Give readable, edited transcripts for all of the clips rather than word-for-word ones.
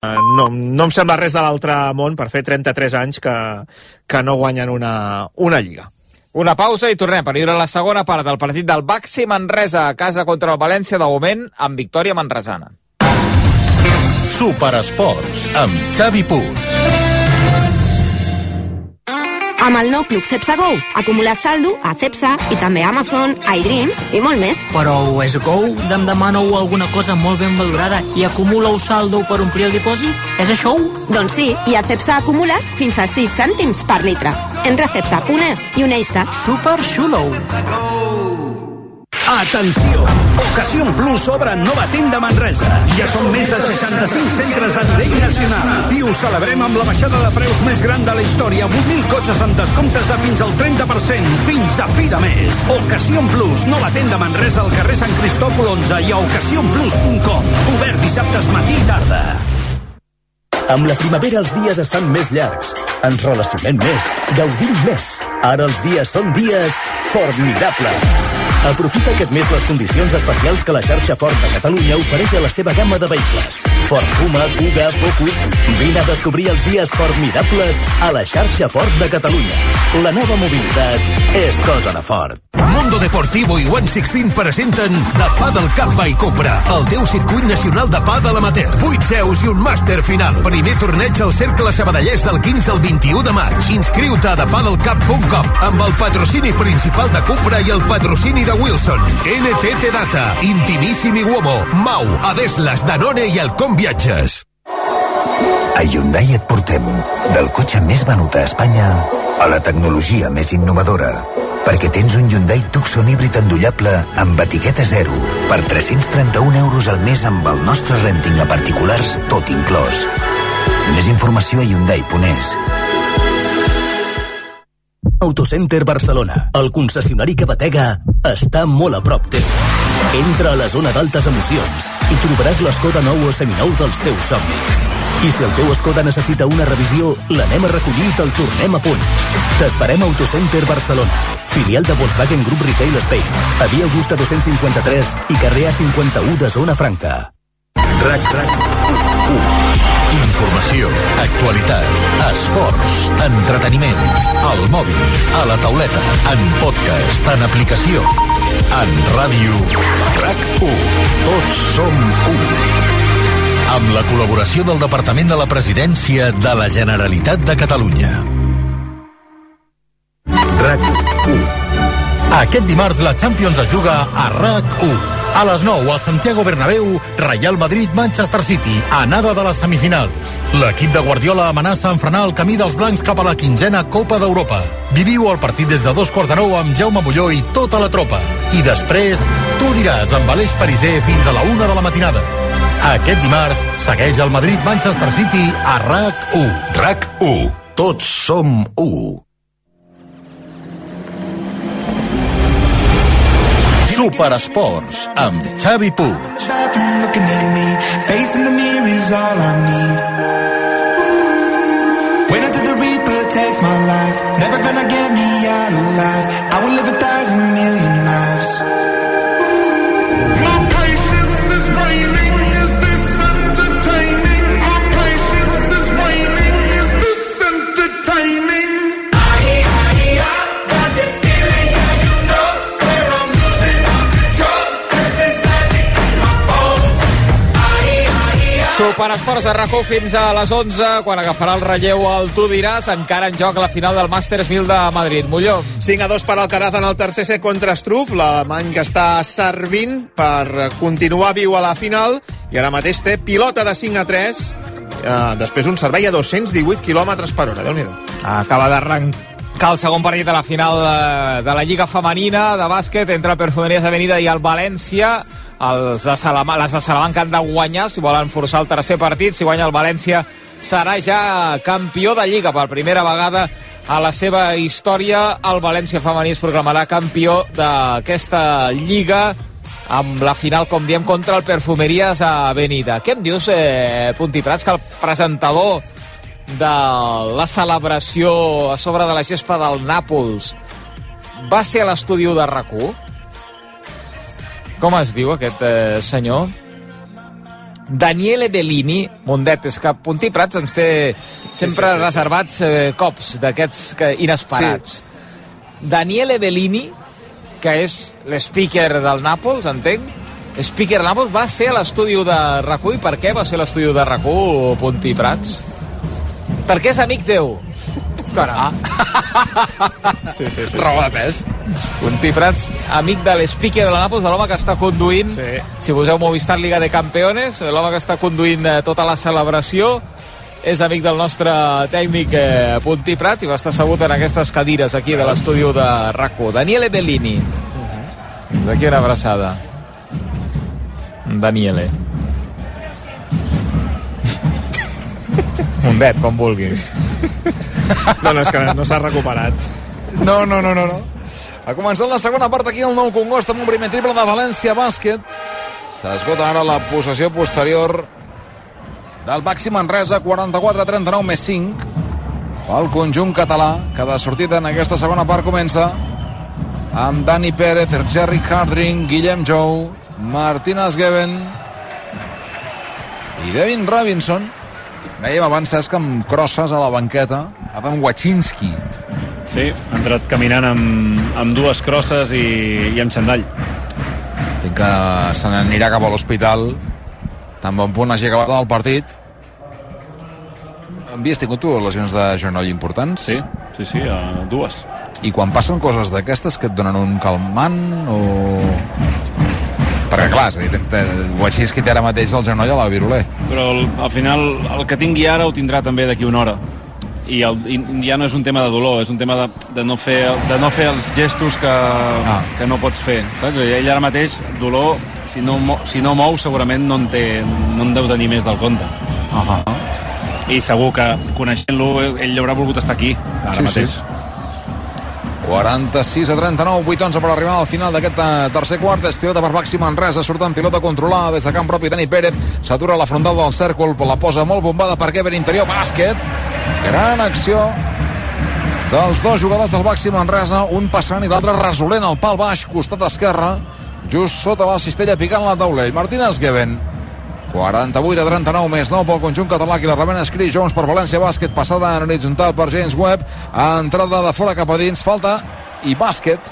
No em sembla res de l'altre món per fer 33 anys que no guanyen una Lliga. Una pausa i tornem per viure la segona part del partit del Baxi Manresa a casa contra el València, de moment amb victòria manresana. Superesports amb Xavi Puig. Amb el nou Club Cepsa Go, acumular saldo a Cepsa i també a Amazon, iDreams i molt més. Però és Go? Em demaneu alguna cosa molt ben valorada i acumuleu saldo per omplir el dipòsit? És això? Doncs sí, i a Cepsa acumules fins a 6 cèntims per litre. Entra a cepsa.es i uneix-te. Super xulo! Atenció! Ocasión Plus obre nova tenda a Manresa. Ja són més de 65 centres a nivell nacional. I ho celebrem amb la baixada de preus més gran de la història. 8.000 cotxes amb descomptes de fins al 30%. Fins a fi de mes. Ocasión Plus, nova tenda a Manresa al carrer Sant Cristòfol 11 i a ocasionplus.com. Obert dissabtes matí i tarda. Amb la primavera els dies estan més llargs. Ens relacionem més, gaudim més. Ara els dies són dies formidables. Aprofita aquest mes les condicions especials que la xarxa Ford de Catalunya ofereix a la seva gamma de vehicles. Ford Puma, Kuga, Focus... Vine a descobrir els dies formidables a la xarxa Ford de Catalunya. La nova mobilitat és cosa de Ford. Mundo Deportivo i One Sixteen presenten The Padel Cup by Cupra, el teu circuit nacional de pàdel amateur. 8 seus i un màster final. Primer torneig al Cercle Sabadellès del 15 al 21 de maig. Inscriu-te a thepadelcup.com amb el patrocini principal de Cupra i el patrocini de Wilson, NTT Data, Intimissimi Uomo, Mau, Adeslas, Danone i Elcom Viatges. A Hyundai et portem del cotxe més venut a Espanya a la tecnologia més innovadora, perquè tens un Hyundai Tucson híbrid endollable amb etiqueta 0 per 331 euros al mes amb el nostre renting a particulars tot inclòs. Més informació a Hyundai.es. Autocenter Barcelona, el concessionari que batega, està molt a prop teu. Entra a la zona d'altes emocions i trobaràs l'Skoda nou o seminou dels teus somnis. I si el teu Skoda necessita una revisió, l'anem a recollir i te'l tornem a punt. T'esperem a Autocenter Barcelona, filial de Volkswagen Group Retail Spain, a Via Augusta 253 i carrer A51 de Zona Franca. Informació, actualitat, esports, entreteniment, al mòbil, a la tauleta, en podcast, en aplicació, en ràdio, RAC1. Tots som u. Amb la col·laboració del Departament de la Presidència de la Generalitat de Catalunya. RAC1. Aquest dimarts la Champions es juga a RAC1. A les 9, al Santiago Bernabéu, Real Madrid-Manchester City, anada de les semifinals. L'equip de Guardiola amenaça en frenar el camí dels blancs cap a la 15a Copa d'Europa. Viviu el partit des de 9:15 amb Jaume Molló i tota la tropa. I després, tu diràs amb Aleix Pariser fins a la 1 de la matinada. Aquest dimarts, segueix el Madrid-Manchester City a RAC1. RAC1. Tots som u. Superesports amb Xavi Puig. Superesports a RAC1 fins a les 11, quan agafarà el relleu el Tu diràs, encara en joc la final del Masters 1000 de Madrid. Molló. 5-2 per Alcaraz en el tercer set contra Struff, l'alemany que està servint per continuar viu a la final, i ara mateix té pilota de 5-3, després un servei a 218 km per hora. Déu-n'hi-do. Acaba d'arrencar el segon partit de la final de la Lliga Femenina de bàsquet entre el Perfumerías Avenida i el València. Les de Salamanca han de guanyar si volen forçar el tercer partit. Si guanya el València serà ja campió de Lliga per primera vegada a la seva història. El València femení es proclamarà campió d'aquesta Lliga amb la final, com diem, contra el Perfumerías Avenida. Què em dius, Punti Prats, que el presentador de la celebració a sobre de la gespa del Nàpols va ser a l'estudi de RAC1? Com es diu aquest senyor? Daniele Bellini, Mundet, és que Puntí Prats ens té sempre reservats cops d'aquests inesperats. Daniele Bellini, que és l'speaker del Nàpols, entenc? Speaker del Nàpols va ser a l'estudi de RAC1. I per què va ser a l'estudi de RAC1, Puntí Prats? Perquè és amic teu. Sí. Roba de pes. Puntí Prats, amic de l'speaker de la Nàpols, de l'home que està conduint, si poseu Movistar Liga de Campeones, l'home que està conduint tota la celebració, és amic del nostre tècnic Puntí Prats i va estar assegut en aquestes cadires aquí de l'estudi de RAC1. Daniele Bellini. D'aquí una abraçada. Daniele. Mundet, com vulguis. No, és que no s'ha recuperat. No. Ha començat la segona part aquí al Nou Congost amb un primer triple de València Bàsquet. S'esgota ara la possessió posterior del Baxi Manresa, 44-39 més 5. El conjunt català, cada sortida en aquesta segona part comença amb Dani Pérez, Jerry Hardring, Guillem Jou, Martínez Geben i Devin Robinson. Vèiem abans, Cesc, amb Crosses a la banqueta, Adam Wachinski. Sí, ha entrat caminant amb dues crosses i amb xandall. Entenc que se n'anirà cap a l'hospital tan bon punt hagi acabat el partit. Havies tingut tu lesions de genoll importants? Sí, dues. I quan passen coses d'aquestes que et donen un calmant o... Perquè clar, Wachinski té ara mateix el genoll a la viruler. Però al final el que tingui ara ho tindrà també d'aquí una hora. I ja no és un tema de dolor, és un tema de no fer els gestos que no pots fer, saps? Ell ara mateix, dolor, si no mou segurament no en deu tenir més del compte. I segur que coneixent-lo ell haurà volgut estar aquí ara mateix. Sí. 46-39, 8-11 per arribar al final d'aquest tercer quart. És pilota per Baxi Manresa, surt en pilota controlada des de camp propi. Dani Pérez s'atura a la frontal del cèrcol, la posa molt bombada per Kevin interior, bàsquet. Gran acció dels dos jugadors del Baxi Manresa, un passant i l'altre resolent al pal baix, costat esquerre, just sota la cistella picant la taulell. Martínez Geben. 48-39 més 9 pel conjunt català, qui la rebena és Chris Jones per València Bàsquet, passada en horitzontal per James Webb, entrada de fora cap a dins, falta i bàsquet.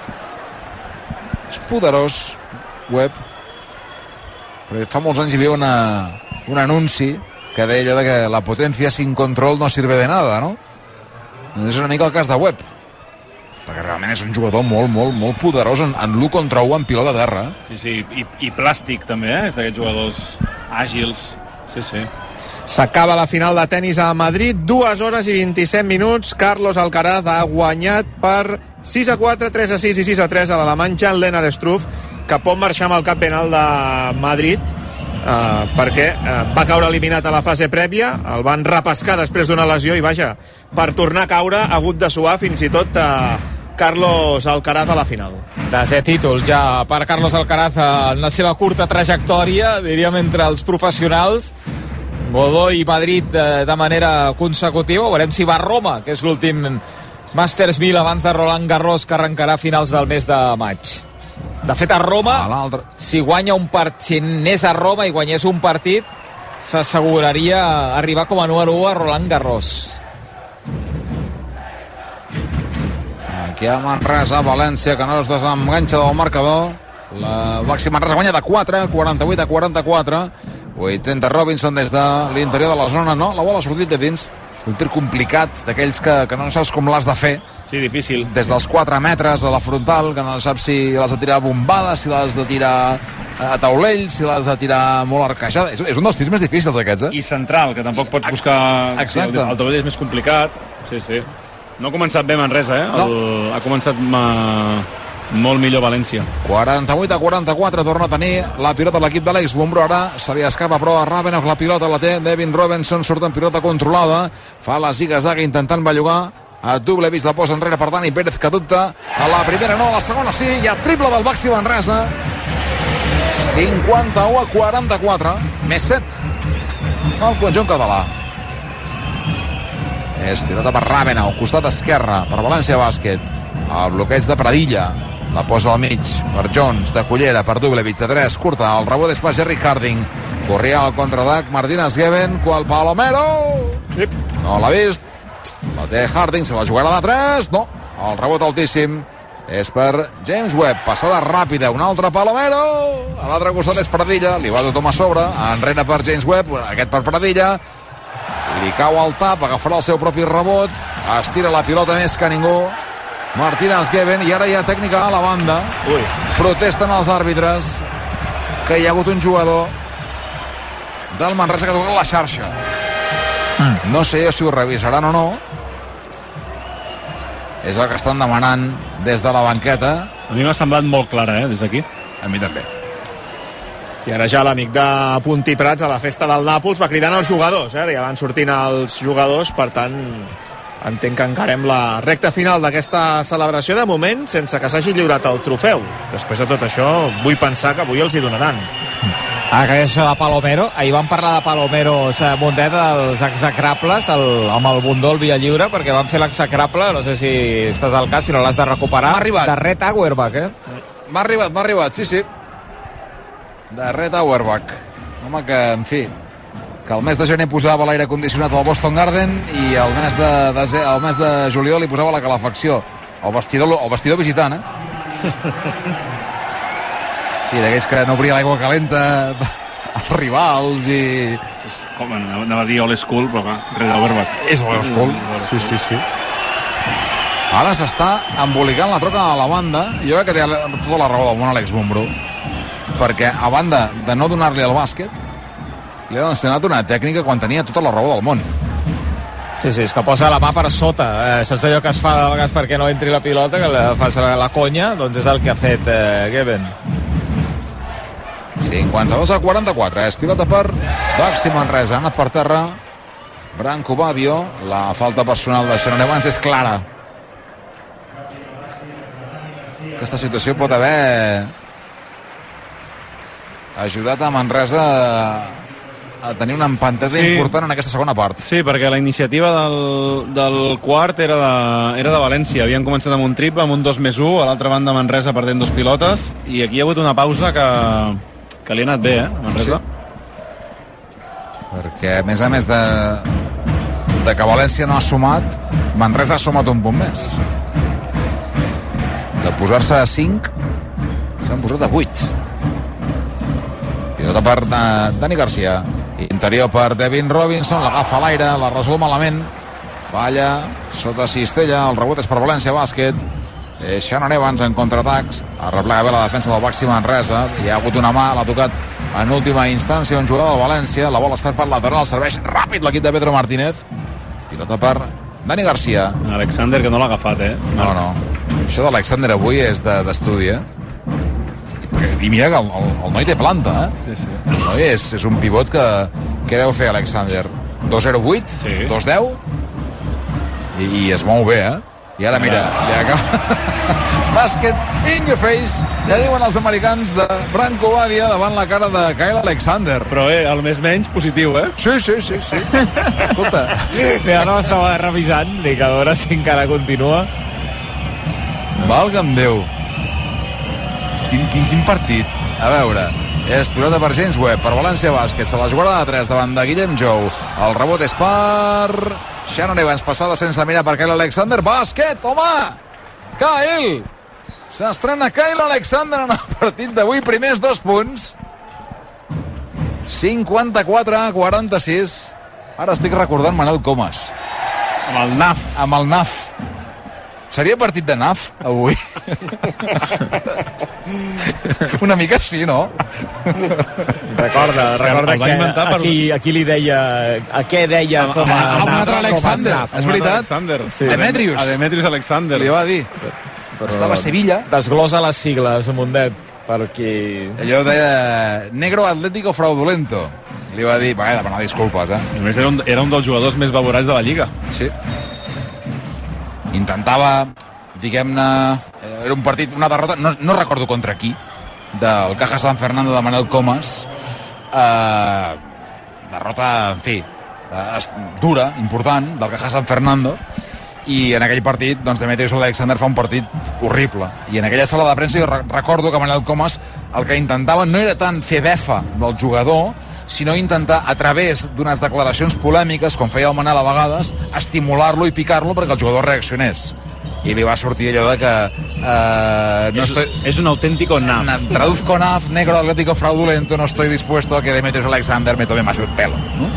És poderós Webb, però fa molts anys hi havia un anunci que deia que la potència sin control no sirve de nada, no? És una mica el cas de Webb, perquè realment és un jugador molt poderós en l'1 contra 1 en pilota a terra. Sí, i plàstic també, és d'aquests jugadors àgils. Sí. S'acaba la final de tennis a Madrid, 2 hores i 27 minuts. Carlos Alcaraz ha guanyat per 6-4, 3-6 i 6-3 a l'alemany Jan-Lennard Struff, que pot marxar amb el cap ben alt de Madrid, perquè va caure eliminat a la fase prèvia, el van repescar després d'una lesió i vaja, per tornar a caure ha hagut de suar fins i tot Carlos Alcaraz a la final. Desè títol ja per Carlos Alcaraz en la seva curta trajectòria, diríem, entre els professionals. Godó i Madrid de manera consecutiva. Veurem si va a Roma, que és l'últim Masters 1000 abans de Roland Garros, que arrencarà a finals del mes de maig. De fet, a Roma, si guanya un partit, si anés a Roma i guanyés un partit, s'asseguraria arribar com a número 1 a Roland Garros. Aquí a Manresa, València, que no es desenganxa del marcador. La Baxi Manresa guanya de 4, 48-44. Ho intenta Robinson des de l'interior de la zona, no? La bola ha sortit de dins. Un tir complicat, d'aquells que no saps com l'has de fer. Sí, difícil. Des dels 4 metres a la frontal, que no saps si l'has de tirar bombada, si l'has de tirar a taulell, si l'has de tirar molt arquejada. És un dels tirs més difícils, aquests, I central, que tampoc pots buscar... Exacte. El taulell és més complicat. Sí. No ha començat bé Manresa, No. Ha començat molt millor València. 48-44, torna a tenir la pilota l'equip de l'Eix Bombro. Ara se li escapa però a Ravenov, la pilota la té Devin Robinson, surt en pilota controlada, fa la ziga-zaga intentant bellugar a Dublevich, la posa enrere per Dani Pérez, que dubta. A la primera no, a la segona sí, hi ha triple del Baxi Manresa. 51-44 més 7 el conjunt català. És pilota per Ravenov, costat esquerre per València Bàsquet. El bloqueig de Pradilla, la posa al mig per Jones, de cullera per Dublevich, de 3, curta, el rebot és per Jerry Harding, corria al contraatac Martínez-Gueven, qual Palomero no l'ha vist, la té Harding, se la jugarà de 3, no, el rebot altíssim és per James Webb, passada ràpida, un altre Palomero, a l'altre costat és Pradilla, li va tothom a sobre, enrere per James Webb, aquest per Pradilla, li cau al tap, agafarà el seu propi rebot, estira la pilota més que ningú, Martínez-Gueven, i ara hi ha tècnica a la banda. Protesten els àrbitres que hi ha hagut un jugador del Manresa que ha tocat la xarxa. No sé jo si ho revisaran o no. És el que estan demanant des de la banqueta. A mi m'ha semblat molt clara, des d'aquí. A mi també. I ara ja l'amic de Puntí Prats a la festa del Nàpols va cridant els jugadors, ja van sortint els jugadors, per tant entenc que encarem la recta final d'aquesta celebració, de moment sense que s'hagi lliurat el trofeu. Després de tot això vull pensar que avui els hi donaran. Que això de Palomero, ahir vam parlar de Palomero, Mundet, dels execrables amb el bundó al Via Lliure, perquè van fer l'execrable, no sé si estàs al cas, si no l'has de recuperar. M'ha arribat. De Red Auerbach, M'ha arribat, sí. De Red Auerbach. Home, que, en fi, que el mes de gener posava l'aire condicionat al Boston Garden i el mes de juliol li posava la calefacció. El vestidor visitant, I d'aquells que no obria l'aigua calenta als rivals i... Com, anava a dir old school, però clar, Red Auerbach. És old school, sí. Ara s'està embolicant la troca a la banda. Jo crec que té tota la raó del món Àlex Mumbrú, perquè a banda de no donar-li el bàsquet, li ha ensenyat una tècnica quan tenia tota la raó del món. Sí, és que posa la mà per sota. Saps allò que es fa de vegades perquè no entri la pilota, que fa la conya? Doncs és el que ha fet Gueven. 52-44, és pilota per Baxi Manresa, ha anat per terra Branco Babio, la falta personal de Shannon Evans és clara. Aquesta situació pot haver ajudat a Manresa a tenir una empantesa important en aquesta segona part. Sí, perquè la iniciativa del quart era de València. Havien començat amb un triple, amb un 2+1, a l'altra banda Manresa perdent 2 pilotes, i aquí hi ha hagut una pausa que li ha anat bé, Manresa. Sí. Perquè, a més de que València no ha sumat, Manresa ha sumat un punt més. De posar-se a 5, s'han posat a 8. Pilota per Dani Garcia. Interior per Devin Robinson, l'agafa a l'aire, la resol malament. Falla sota Cistella, el rebot és per València Bàsquet. Shannon Evans en contraatacs, arreplega bé la defensa del Baxi Manresa, hi ha hagut una mà, l'ha tocat en última instància un jugador del València, la bola està per lateral, serveix ràpid l'equip de Pedro Martínez. Pilota per Dani Garcia. Alexander, que no l'ha agafat, No. Això d'Alexander avui és d'estudi, I mira que el noi té planta, Sí. El noi és un pivot que deu fer Alexander. 2'08", 2'10", i es mou bé, I ara mira, li acaba bàsquet in your face, ja diuen els americans de Branco Badia davant la cara de Kyle Alexander. Però el més menys positiu, Sí. Escolta, mira, no estava revisant, dic, a veure si encara continua. Valga'm Déu, quin partit. A veure, és pilota per James Webb, per València Bàsquet, se la jugarà de 3 davant de Guillem Jou, el rebot és per Shannon Evans, passada sense mirar per Kyle Alexander. Bàsquet, home! Kyle! S'estrena Kyle Alexander en el partit d'avui, primers 2 punts. 54-46. Ara estic recordant Manel Comas. Amb el NAF. Seria partit de NAF, avui? Una mica sí, no? Recorda que aquí li deia... A què deia com a... A un altre Alexander, és veritat. A Demetrius Alexander. Li va dir. Estava a Sevilla. Desglosa les sigles, Mundet, perquè... Allò deia Negro Atlético Fraudulento. Li va dir, va demanar disculpes, A més, era un dels jugadors més valorats de la Lliga. Sí. Intentava, diguem-ne, era un partit, una derrota, no recordo contra qui, del Caja San Fernando de Manel Comas. Derrota, en fi, dura, important, del Caja San Fernando, i en aquell partit doncs, Demetrius Alexander fa un partit horrible, i en aquella sala de premsa jo recordo que Manel Comas el que intentava no era tant fer befa del jugador, sinó intentar, a través d'unes declaracions polèmiques, com feia el Manel a vegades, estimular-lo i picar-lo perquè el jugador reaccionés. I li va sortir allò de que... es un auténtico naf. Traduzco naf, negro atlético fraudulento, no estoy dispuesto a que Demetrius Alexander me tome más el pelo, no?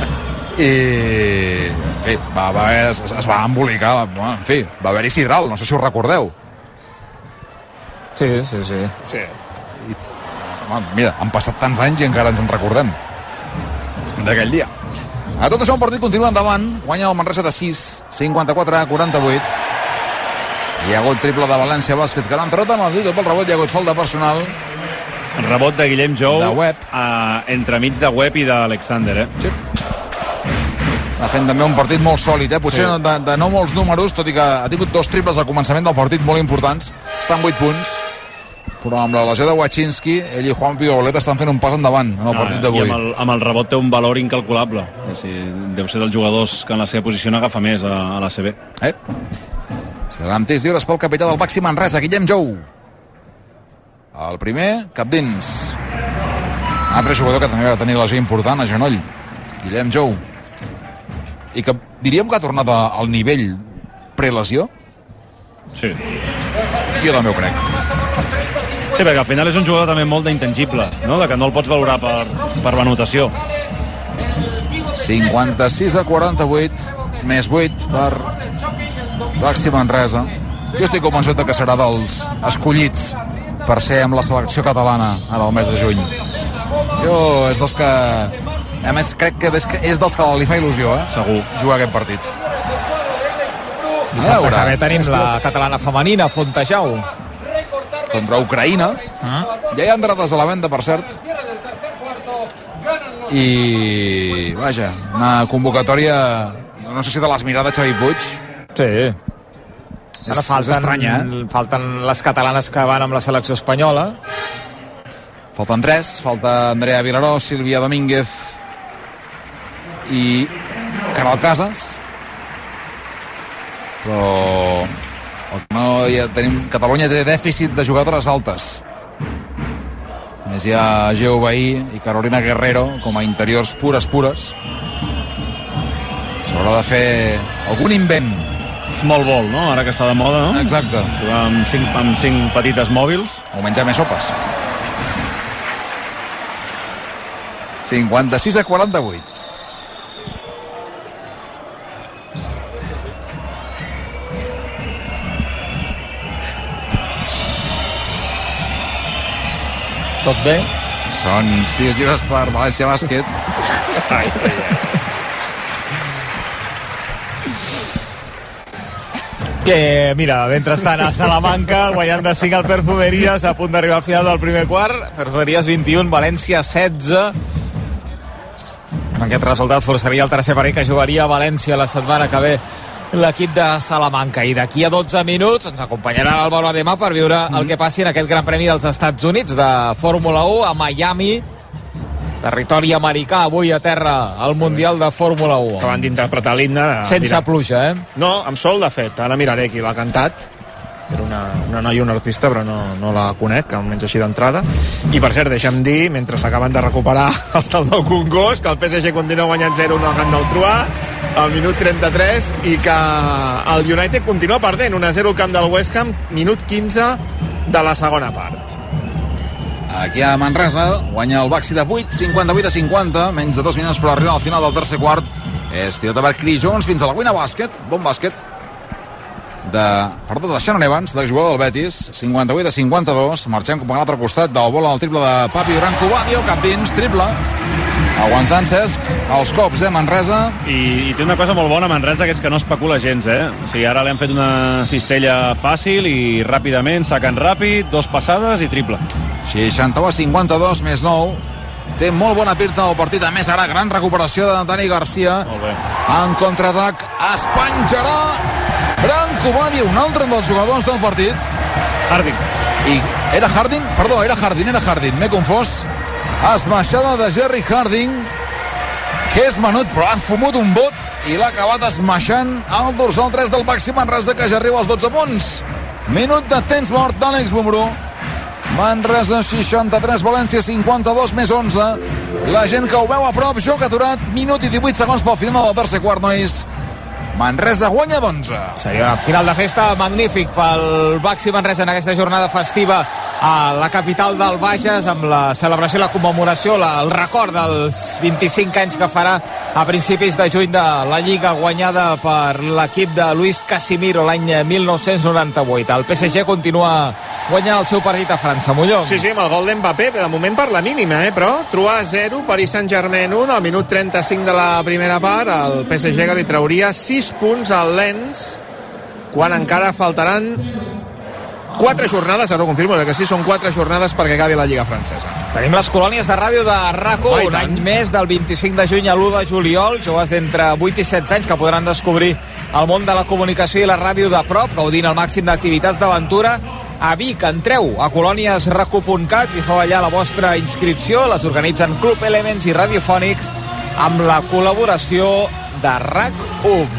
I en fi, es va embolicar, en fi, va haver-hi sidral, no sé si ho recordeu. Sí. I, mira, han passat tants anys i encara ens en recordem d'aquell dia. A tot això el partit continua endavant, guanya el Manresa de 6, 54-48. Hi ha hagut triple de València Bàsquet, que l'ha entrat en el dit pel rebot, hi ha hagut falta personal. Rebot de Guillem Jou de Webb, entremig de Webb i d'Alexander, Sí. Ha fet també un partit molt sòlid, potser sí. de no molts números, tot i que ha tingut 2 triples al començament del partit molt importants, estan 8 punts, però amb la lesió de Wachinski, ell i Juan Piolet estan fent un pas endavant en el partit d'avui. I amb el rebot té un valor incalculable. Deu ser dels jugadors que en la seva posició n'agafa més a l'ACB. Seran tirs lliures pel capità del Baxi Manresa, Guillem Jou. El primer, cap dins. Un altre jugador que també va tenir lesió important a genoll, Guillem Jou. I que diríem que ha tornat al nivell prelesió. Sí. Jo també ho crec. Sí, perquè al final és un jugador també molt d'intangible, no? De que no el pots valorar per la notació. 56-48, més 8 per Baxi Manresa. Jo estic convençut que serà dels escollits per ser amb la selecció catalana ara al mes de juny. Jo és dels que... A més, crec que és dels que li fa il·lusió, Segur. Jugar aquest partit. Dissabte que bé tenim la catalana femenina, Fontejau. Contra Ucraïna. Ja hi ha entrades a la venda, per cert. I, vaja, una convocatòria, no sé si de les mirades Xavi Puig. Sí. Ara és estranya, falten les catalanes que van amb la selecció espanyola. Falten 3, falta Andrea Vilaró, Sílvia Domínguez i Caral Casas. Però no, ja tenim, Catalunya té dèficit de jugadores altes. A més hi ha Geo Bahí i Carolina Guerrero com a interiors pures. S'haurà de fer algun invent. Small ball, no? Ara que està de moda, no? Exacte. Jugar amb 5 petites mòbils. O menjar més sopes. 56-48. Tot bé? Són tirs lliures per València Bàsquet. Que, mira, mentrestant a Salamanca, guanyant de 5 al Perfumeries, a punt d'arribar al final del primer quart. Perfumeries 21, València 16. En aquest resultat forçaria el tercer parell que jugaria a València la setmana que ve l'equip de Salamanca. I d'aquí a 12 minuts ens acompanyarà l'Álvaro Ademà per viure el que passi en aquest Gran Premi dels Estats Units de Fórmula 1 a Miami, territori americà, avui a terra al Mundial de Fórmula 1. Acaben d'interpretar l'himne. Sense pluja, No, amb sol, de fet. Ara miraré qui l'ha cantat. Era una noia, una artista, però no la conec, almenys així d'entrada. I, per cert, deixa'm dir, mentre s'acaben de recuperar els del Nou Congost, que el PSG continua guanyant 0-1 al camp del Truà, al minut 33, i que el United continua perdent 1-0 al camp del West Ham, minut 15 de la segona part. Aquí a Manresa guanya el Baxi de 8, 58-50, menys de 2 minuts per arribar al final del tercer quart. És pilota per Chris Jones fins a la cuina bàsquet, bon bàsquet de Shannon Evans, l'exjugador del Betis. 58-52, marxem cap a l'altre costat del vol al triple de Papi Branco Badio, cap dins, triple, aguantant Cesc els cops, Manresa. I té una cosa molt bona Manresa, que és que no especula gens, O sigui, ara li han fet una cistella fàcil i ràpidament, saquen ràpid, 2 passades i triple. 61-52 més 9. Té molt bona pinta el partit, a més ara gran recuperació de Dani Garcia. En contraatac es penjarà Branco Badio, un altre dels jugadors del partit. Harding. Era Harding? Perdó, era Harding, m'he confós. Esmaixada de Jerry Harding, que és menut, però han fumut un bot i l'ha acabat esmaixant el dorsal 3 del Baxi Manresa, que ja arriba als 12 punts. Minut de temps mort d'Àlex Bumbrú. Manresa 63, València 52 més 11. La gent que ho veu a prop, joc aturat, minut i 18 segons pel final del tercer quart, nois. Manresa guanya d'11. Seria un final de festa magnífic pel Baxi Manresa en aquesta jornada festiva a la capital del Bages, amb la celebració i la commemoració, el record dels 25 anys que farà a principis de juny de la Lliga, guanyada per l'equip de Luis Casimiro l'any 1998. El PSG continua guanyant el seu partit a França. Molló. Sí, amb el gol d'Mbappé, de moment per la mínima, però Troyes 0, Paris Saint-Germain 1, al minut 35 de la primera part, el PSG que li trauria 6 punts al Lens, quan encara faltaran 4 jornades, ara ho confirmo, que sí, són 4 jornades perquè acabi la Lliga francesa. Tenim les colònies de ràdio de RAC1, un any més, del 25 de juny a l'1 de juliol, joves d'entre 8 i 16 anys que podran descobrir el món de la comunicació i la ràdio de prop, gaudint al màxim d'activitats d'aventura. A Vic, entreu a coloniesracu.cat i feu allà la vostra inscripció. Les organitzen Club Elements i Radiofònics amb la col·laboració de RAC1.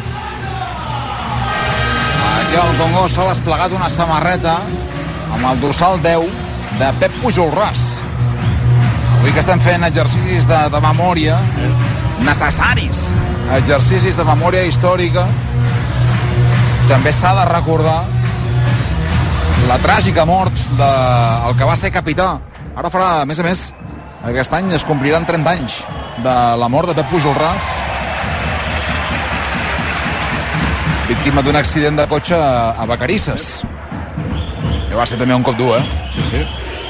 Aquí al Congo s'ha desplegat una samarreta amb el dorsal 10 de Pep Pujolràs. Avui que estem fent exercicis de memòria necessaris, exercicis de memòria històrica, també s'ha de recordar la tràgica mort del que va ser capità. Ara farà, a més, aquest any es compliran 30 anys de la mort de Pep Pujolràs, víctima d'un accident de cotxe a Vacarisses. Que va ser també un cop dur, Sí.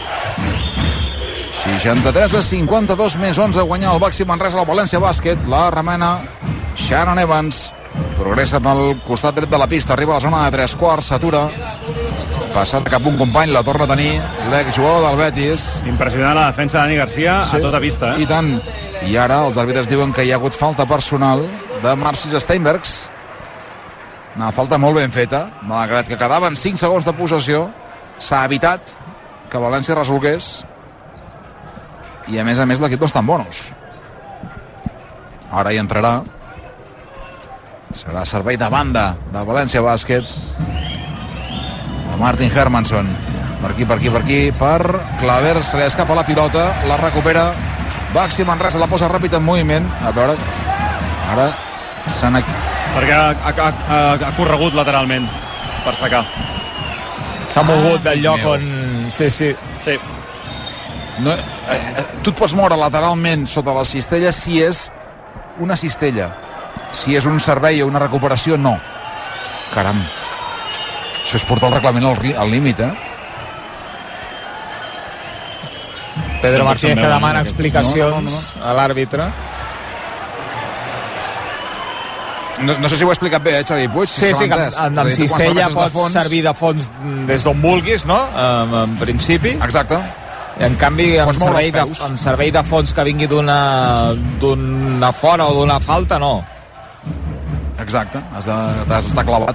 63-52 més 11, guanyar el Baxi Manresa al València Bàsquet. La remena Shannon Evans, progressa pel costat dret de la pista, arriba a la zona de 3 quarts, s'atura, passat cap un company, la torna a tenir l'exjugador del Betis. Impressionant la defensa de Dani Garcia, a tota pista. I tant. I ara els àrbitres diuen que hi ha hagut falta personal de Marcis Steinbergs. Una falta molt ben feta, malgrat que quedaven 5 segons de possessió, s'ha evitat que València resolgués, i a més l'equip no està en bonus. Ara hi entrarà, serà servei de banda de València Bàsquet, de Martin Hermansson, per aquí, per Claver, se li escapa la pilota, la recupera Baxi Manresa, la posa ràpid en moviment, a veure, ara s'han... Perquè ha corregut lateralment per sacar. S'ha mogut del lloc on... Sí. No, tu et pots moure lateralment sota la cistella si és una cistella. Si és un servei o una recuperació, no. Caram. Això és portar el reglament al límit, Pedro Martínez que demana explicacions a l'àrbitre. No sé si ho he explicat bé, Xavi Puig. Sí, que amb cistella pots servir de fons des d'on vulguis, no? En principi. Exacte. I en canvi, amb servei de fons que vingui d'una fora o d'una falta, no. Exacte, has d'estar clavat.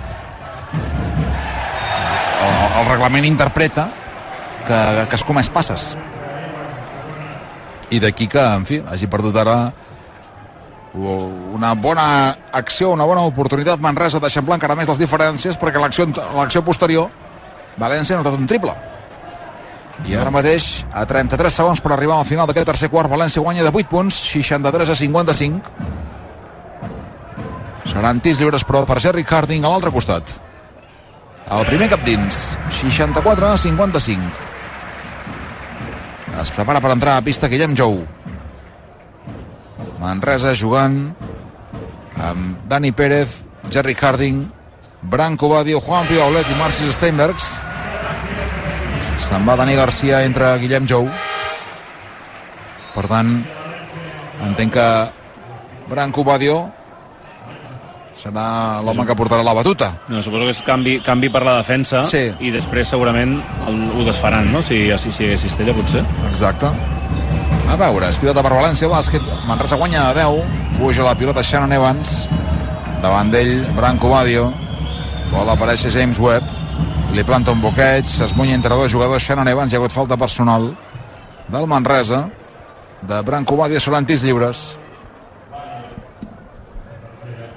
El reglament interpreta que has comès passes. I d'aquí que, en fi, hagi perdut ara una bona acció, una bona oportunitat Manresa d'eixamplar encara més les diferències, perquè l'acció posterior València ha notat un triple. I ara mateix, a 33 segons per arribar al final d'aquest tercer quart, València guanya de 8 punts, 63-55. Seran tirs lliures, però, per Jerry Harding a l'altre costat. El primer cap dins, 64-55. Es prepara per entrar a pista Guillem Jou. Manresa jugant amb Dani Pérez, Jerry Harding, Branco Badio, Juan Piaulet i Marcis Steinbergs. Se'n va Dani Garcia entre Guillem Jou. Per tant, entenc que Branco Badio serà l'home que portarà la batuta. No, suposo que és canvi per la defensa, sí. I després segurament ho desfaran, no? Si hi hagués cistella, potser. Exacte. A veure, és pilota per València Bàsquet. Manresa guanya a 10. Puja la pilota Shannon Evans. Davant d'ell, Branco Badio. Vol aparèixer James Webb. Li planta un bloqueig. S'esmunya entre dos jugadors. Shannon Evans. Hi ha hagut falta personal del Manresa. De Branco Badio. Seran tirs lliures.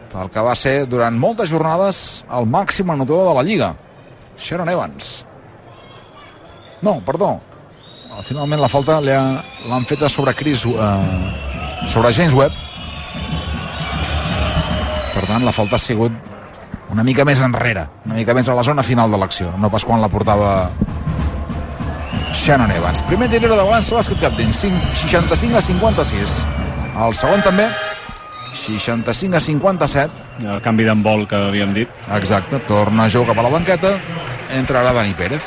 el que va ser durant moltes jornades el màxim anotador de la Lliga, Sharon Evans. No, perdó, finalment la falta l'han feta sobre sobre James Webb. Per tant, la falta ha sigut una mica més enrere, una mica més a la zona final de l'acció, no pas quan la portava Shannon Evans. Primer tirero de València Bàsquet cap dins, 65-56. El segon també, 65-57. El canvi d'envol que havíem dit. Exacte, torna a jugar cap a la banqueta, entra ara Dani Pérez.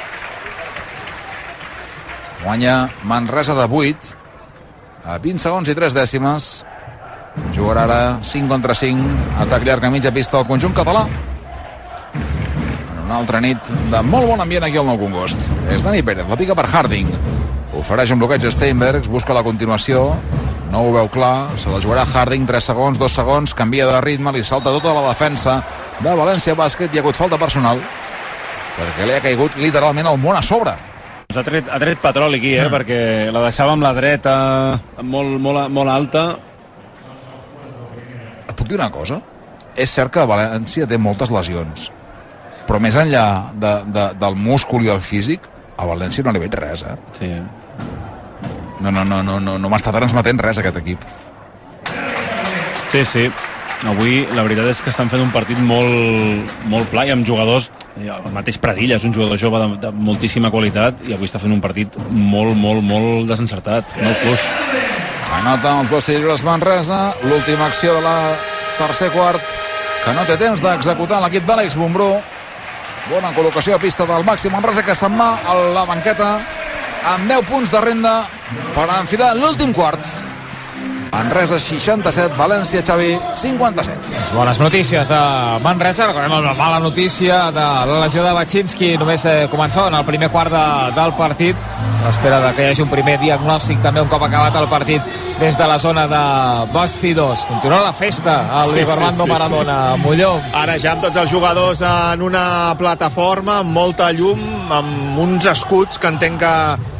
Guanya Manresa de 8 a 20 segons i 3 dècimes. Jugarà ara 5 contra 5, atac llarg a mitja pista al conjunt català. Una altra nit de molt bon ambient aquí al Nou Congost. És Dani Pérez, la pica per Harding, ofereix un bloqueig a Steinbergs, busca la continuació, no ho veu clar, se la jugarà Harding, 3 segons, 2 segons, canvia de ritme, li salta tota la defensa de València Bàsquet, hi ha hagut falta personal perquè li ha caigut literalment el món a sobre. Ha tret petroli aquí, perquè la deixava amb la dreta molt alta. Et puc dir una cosa? És cert que València té moltes lesions, però més enllà del múscul i el físic, a València no li veig res, Sí. No m'està transmetent res aquest equip. Sí. Avui la veritat és que estan fent un partit molt pla i amb jugadors, el mateix Pradilla és un jugador jove de moltíssima qualitat i avui està fent un partit molt desencertat, molt fluix. Anota els dos tirs Manresa, l'última acció de la tercer quart, que no té temps d'executar l'equip d'Àlex Bumbrú. Bona col·locació a pista del Màxim Manresa, que se'n va a la banqueta amb 10 punts de renda per enfilar l'últim quart. Manresa 67, València, Xavi, 57. Bones notícies a Manresa. Recordem la mala notícia de la lesió de Baczynski. Només començava en el primer quart del partit, a l'espera que hi hagi un primer diagnòstic també un cop acabat el partit des de la zona de vestidors. Continua la festa al Diego Armando Maradona. Molló. Ara ja amb tots els jugadors en una plataforma, amb molta llum, amb uns escuts que entenc que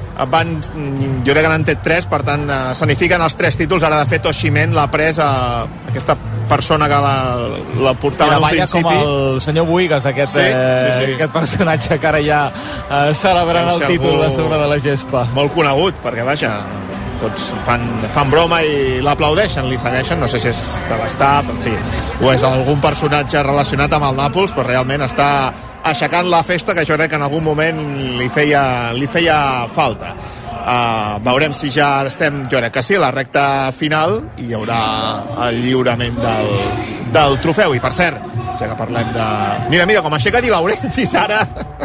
jo crec que n'han tret 3, per tant s'anifiquen els 3 títols. Ara de fet Osimhen l'ha pres aquesta persona que la portava en un principi. Com el senyor Buigas, aquest personatge que ara ja celebrant el títol a sobre de la gespa. Molt conegut, perquè vaja, tots fan broma i l'aplaudeixen, li segueixen, no sé si és de l'estaf, en fi, o és algun personatge relacionat amb el Nàpols, però realment està aixecant la festa, que jo crec que en algun moment li feia falta. Veurem si ja estem, jo crec que sí, a la recta final, i hi haurà el lliurament del trofeu. I per cert, ja que parlem de... Mira com aixeca Di Laurentiis ara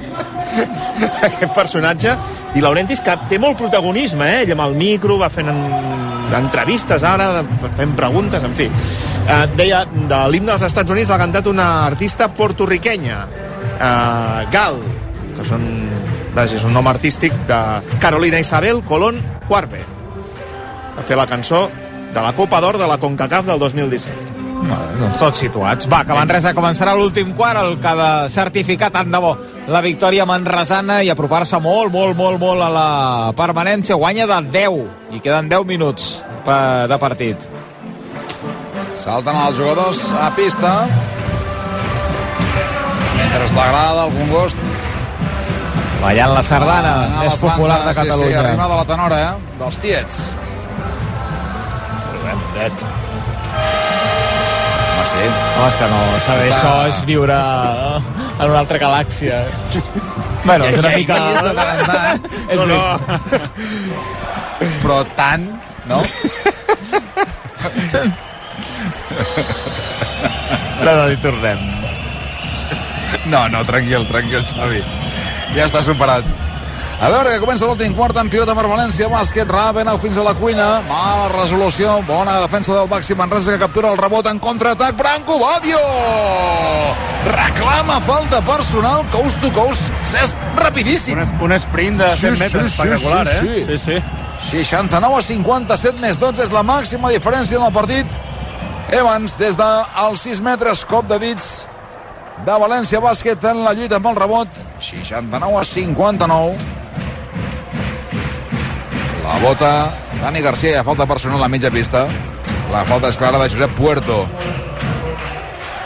aquest personatge. Di Laurentiis, que té molt protagonisme, ell amb el micro va fent entrevistes ara, fent preguntes, en fi. Deia, de l'himne dels Estats Units l'ha cantat una artista portorriquenya, Gal, que és un nom artístic de Carolina Isabel Colón Juarbe. Va fer la cançó de la Copa d'Or de la CONCACAF del 2017. Doncs tots situats. Va, que Manresa començarà l'últim quart, el que ha de certificar tant de bo la victòria manresana i apropar-se molt a la permanència. Guanya de 10 i queden 10 minuts de partit. Salten els jugadors a pista mentre l'agrada el Congost ballant la sardana més popular de Catalunya. Sí, arrimada la tenora, dels tiets. Sí. No, és que no, saber això és viure en una altra galàxia. Bueno, és una mica... No. Però tant, no? No, hi tornem. No, tranquil, Xavi. Ja està superat. A veure, que comença l'últim quart en pilota per València Bàsquet. Ravenau fins a la cuina. Mala resolució. Bona defensa del Màxim Manresa, que captura el rebot en contraatac. Branco Badio! Reclama falta personal. Coast to coast. Cesc, rapidíssim. Un sprint de 100 metres espectacular, Sí. 69-57 més 12 és la màxima diferència en el partit. Evans, des dels 6 metres, cop de dits de València Bàsquet en la lluita amb el rebot. 69-59. La bota Dani Garcia, i a falta personal a mitja pista. La falta és clara de Josep Puerto.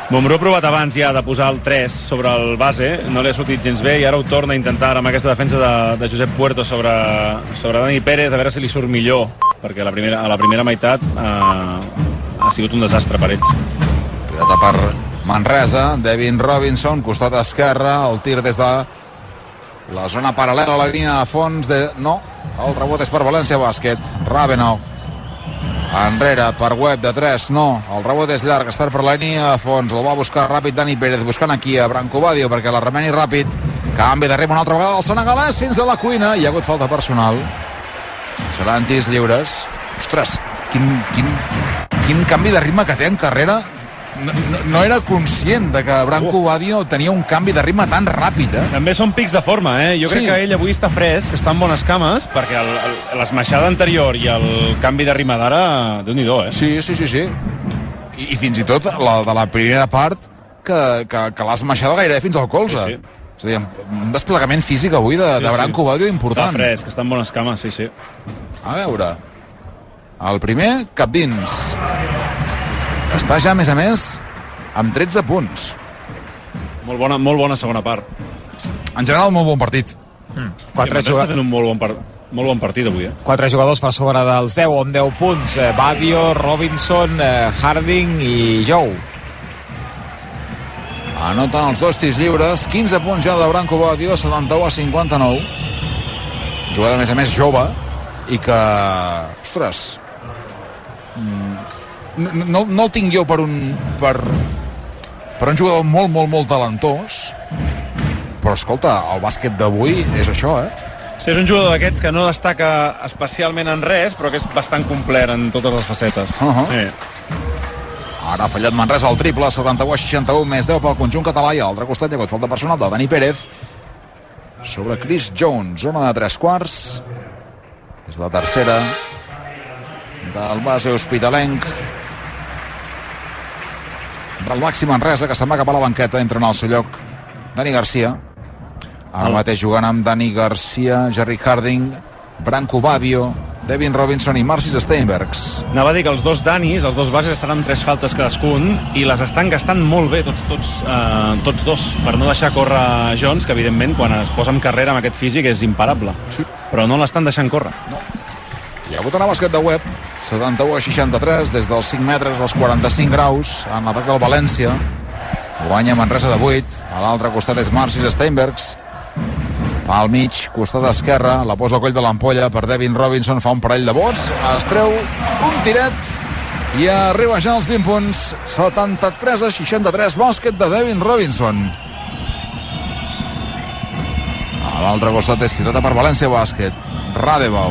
Montbrú ha provat abans ja de posar el 3 sobre el base, no li ha sortit gens bé i ara ho torna a intentar amb aquesta defensa de Josep Puerto sobre Dani Pérez, a veure si li surt millor, perquè a la primera meitat ha sigut un desastre per ells. Pilota per Manresa, Devin Robinson, costat esquerre, el tir des de la zona paral·lela a la línia de fons, no, el rebot és per València Bàsquet, Ravenau enrere per Webb de 3, no, el rebot és llarg, es perd per la línia de fons, el va buscar ràpid Dani Pérez, buscant aquí a Branco Badio perquè la remeni ràpid, canvi de ritme una altra vegada el senegalès fins a la cuina, hi ha hagut falta personal, seran tirs lliures. Ostres, quin canvi de ritme que té en carrera. No era conscient de que Branco Badio tenia un canvi de ritme tan ràpid, També són pics de forma, Jo crec que ell avui està fresc, està en bones cames, perquè l'esmaixada anterior i el canvi de ritme d'ara, Déu-n'hi-do, Sí. I fins i tot la de la primera part, que l'ha esmaixada gairebé fins al colze. Sí. És a dir, un desplegament físic avui de Branco Badio important. Està fresc, està en bones cames, sí. A veure, el primer, cap dins. Està ja, a més, amb 13 punts. Molt bona segona part. En general, molt bon partit. Està fent un molt bon partit avui, 4 jugadors per sobre dels 10, amb 10 punts. Badio, Robinson, Harding i Jou. Anoten els 2 tirs lliures, 15 punts ja de Branco Badio, 71-59. Jugador, a més, jove, i que, ostres, no el tinc jo per un jugador molt talentós, però escolta, el bàsquet d'avui és això, Sí, és un jugador d'aquests que no destaca especialment en res, però que és bastant complet en totes les facetes. Sí. Ara ha fallat Manresa el triple, 71-61, més 10 pel conjunt català, i a l'altre costat hi ha hagut falta personal de Dani Pérez sobre Chris Jones, zona de 3 quarts, és la tercera del base hospitalenc del Baxi Manresa, que se'n va cap a la banqueta, entra en el seu lloc Dani Garcia, ara mateix jugant amb Dani Garcia, Jerry Harding, Branco Badio, Devin Robinson i Marcis Steinbergs. Anava a dir que els dos Danis, els dos bases, estan amb 3 faltes cadascun i les estan gastant molt bé tots dos, per no deixar córrer Jones, que evidentment quan es posa en carrera amb aquest físic és imparable, però no l'estan deixant córrer. No. Hi ha hagut una bàsquet de Webb, 71-63, des dels 5 metres als 45 graus, en atac del València. Guanya Manresa de 8, a l'altre costat és Marcis Steinbergs, al mig, costat esquerre, la posa al coll de l'ampolla per Devin Robinson, fa un parell de vots, es treu un tiret i arriba ja als 20 punts, 73-63, bàsquet de Devin Robinson. A l'altre costat és pilota per València Bàsquet, Radebau.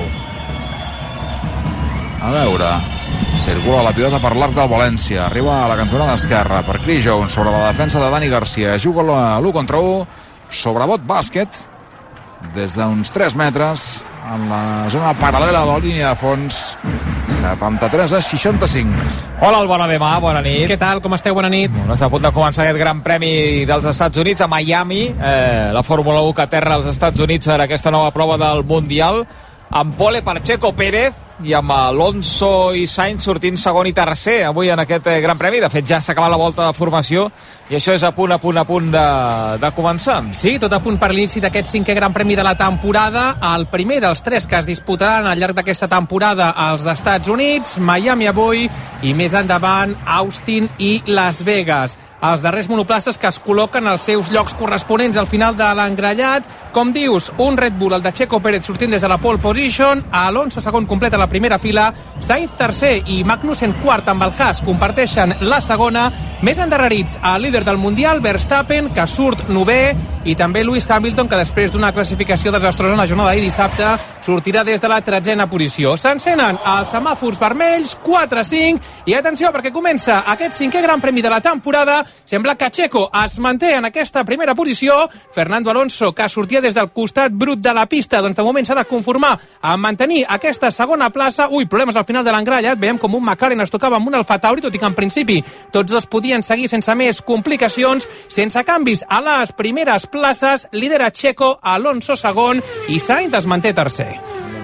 A veure, circula la pilota per l'arc del València, arriba a la cantonada esquerra per Chris Jones sobre la defensa de Dani Garcia, juga l'1 contra 1 sobre Bot Bàsquet des d'uns 3 metres en la zona paral·lela de la línia de fons, 73-65. Hola, Albona Demà, bona nit. Què tal, com esteu? Bona nit. Està a punt de començar aquest Gran Premi dels Estats Units a Miami, la Fórmula 1 que aterra als Estats Units per aquesta nova prova del Mundial, amb pole per Checo Pérez i amb Alonso i Sainz sortint segon i tercer avui en aquest Gran Premi. De fet, ja s'ha acabat la volta de formació i això és a punt de començar. Sí, tot a punt per l'inici d'aquest 5è Gran Premi de la temporada, el primer dels 3 que es disputaran al llarg d'aquesta temporada als Estats Units, Miami avui i més endavant Austin i Las Vegas. Els darrers monoplaces que es col·loquen als seus llocs corresponents al final de l'engrellat. Com dius, un Red Bull, el de Checo Pérez, sortint des de la pole position, Alonso segon completa la primera fila, Sainz tercer i Magnussen quart amb el Haas comparteixen la segona. Més endarrerits, el líder del Mundial, Verstappen, que surt 9è, i també Lewis Hamilton, que després d'una classificació desastrosa en la jornada d'ahir dissabte sortirà des de la 13a posició. S'encenen els semàfors vermells, 4-5, i atenció perquè comença aquest 5è Gran Premi de la temporada. Sembla que Checo es manté en aquesta primera posició. Fernando Alonso, que sortia des del costat brut de la pista, doncs de moment s'ha de conformar a mantenir aquesta segona plaça. Problemes al final de l'engrellat. Veiem com un McLaren es tocava amb un Alfa Tauri, tot i que en principi tots dos podien seguir sense més complicacions. Sense canvis a les primeres places, lidera Checo, Alonso segon i Sainz es manté tercer.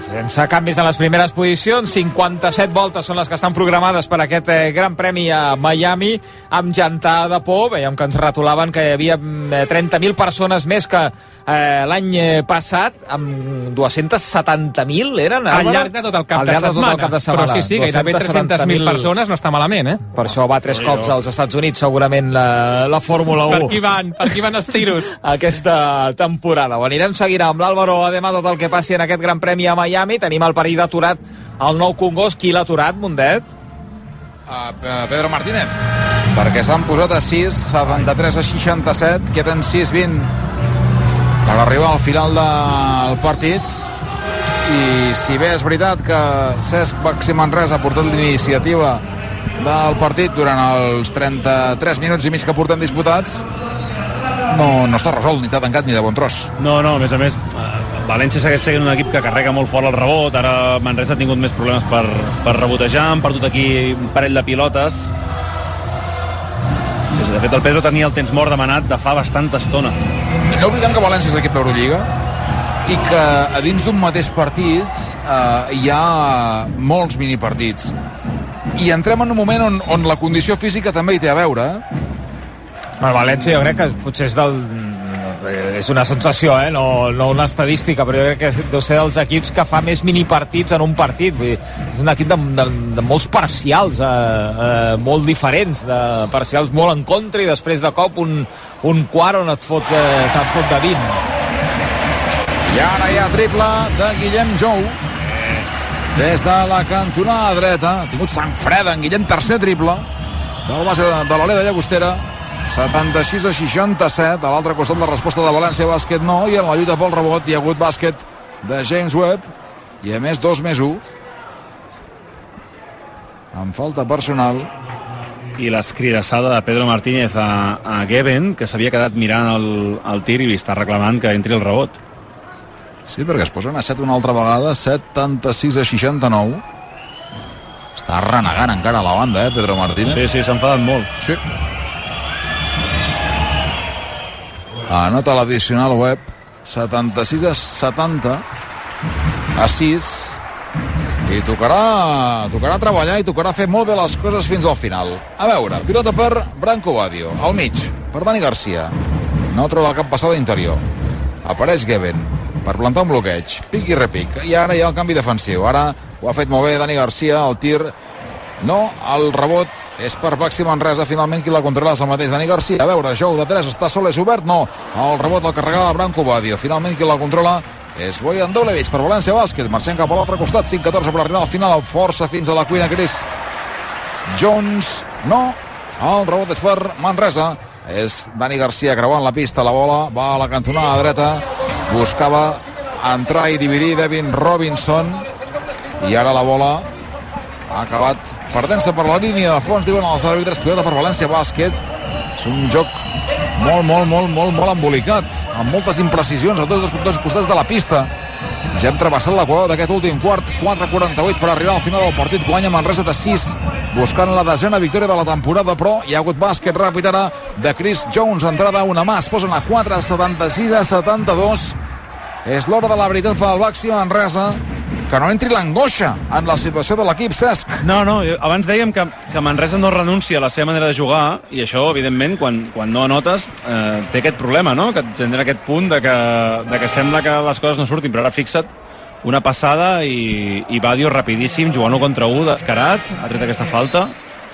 Sense canvis en les primeres posicions, 57 voltes són les que estan programades per aquest Gran Premi a Miami, amb gentada de por. Veiem que ens ratolaven que hi havia 30.000 persones més que l'any passat, amb 270.000 eren, al llarg de tot el cap de setmana. Però sí, gairebé 300.000 persones no està malament, Per això va 3 cops als Estats Units, segurament, la Fórmula 1. Per aquí van els tiros. Aquesta temporada. Ho anirem seguint amb l'Álvaro Ademà tot el que passi en aquest Gran Premi a Miami. Tenim el perill aturat al Nou Congost. Qui l'ha aturat, Mundet? Pedro Martínez, perquè s'han posat a 6, 73-67, queden 6-20 per arribar al final del partit. I si bé és veritat que Cesc Baxi Manresa ha portat l'iniciativa del partit durant els 33 minuts i mig que portem disputats, no està resolt, ni t'ha tancat ni de bon tros. No, a més, València segueix sent un equip que carrega molt fort el rebot. Ara Manresa ha tingut més problemes per rebotejar, han perdut aquí un parell de pilotes. De fet, el Pedro tenia el temps mort demanat de fa bastanta estona. No oblidem que València és l'equip d'Eurolliga i que a dins d'un mateix partit hi ha molts minipartits. I entrem en un moment on la condició física també hi té a veure. El València jo crec que potser és una sensació, no una estadística, però jo crec que deu ser dels equips que fa més minipartits en un partit. Vull dir, és un equip de molts parcials molt diferents, de parcials molt en contra i després de cop un quart on te'n fot de 20. I ara hi ha triple de Guillem Jou des de la cantonada dreta. Ha tingut sang freda en Guillem, tercer triple del base de l'Oleda Llagostera. 76-67. A l'altre costat la resposta de València Bàsquet no, i en la lluita pel rebot hi ha hagut bàsquet de James Webb i a més 2+1 amb falta personal. I l'escridassada de Pedro Martínez a Geben, que s'havia quedat mirant el tir i li està reclamant que entri el rebot. Sí, perquè es posen a 7 una altra vegada, 76-69. Està renegant encara a la banda, Pedro Martínez. Sí, s'ha enfadat molt. Sí. Anota l'addicional Webb, 76-70 a 6, i tocarà treballar i tocarà fer molt bé les coses fins al final. A veure, pilota per Branco Badio, al mig, per Dani Garcia, no troba cap passada interior, apareix Geben per plantar un bloqueig, pic i repic, i ara hi ha el canvi defensiu. Ara ho ha fet molt bé Dani Garcia, el tir no, el rebot és per Baxi Manresa, finalment qui la controla és el mateix Dani Garcia. A veure, Jou de 3, està sol, és obert, no, el rebot el carregava Branco Badio, finalment qui la controla és Bojan Dulevich per València Bàsquet, marxant cap a l'altre costat, 5-14 per arribar al final, força fins a la cuina Chris Jones, no, el rebot és per Manresa, és Dani Garcia creuant la pista, la bola va a la cantonada dreta, buscava entrar i dividir Devin Robinson, i ara la bola ha acabat perdent-se per la línia de fons, diuen els àrbitres, pilota per València Bàsquet. És un joc molt embolicat, amb moltes imprecisions a tots dos costats de la pista. Ja hem travessat l'equador d'aquest últim quart, 4:48 per arribar al final del partit. Guanya Manresa de 6, buscant la 10ª victòria de la temporada, però hi ha hagut bàsquet ràpid ara de Chris Jones, entrada una mà, es posen a 4, 76-72. És l'hora de la veritat per al Baxi Manresa, que no entri l'angoixa en la situació de l'equip, Cesc. No, abans dèiem que Manresa no renuncia a la seva manera de jugar, i això, evidentment, quan no anotes, té aquest problema, no?, que et genera aquest punt de que sembla que les coses no surtin, però ara fixa't, una passada i Badio rapidíssim, jugant 1 contra 1, descarat, ha tret aquesta falta.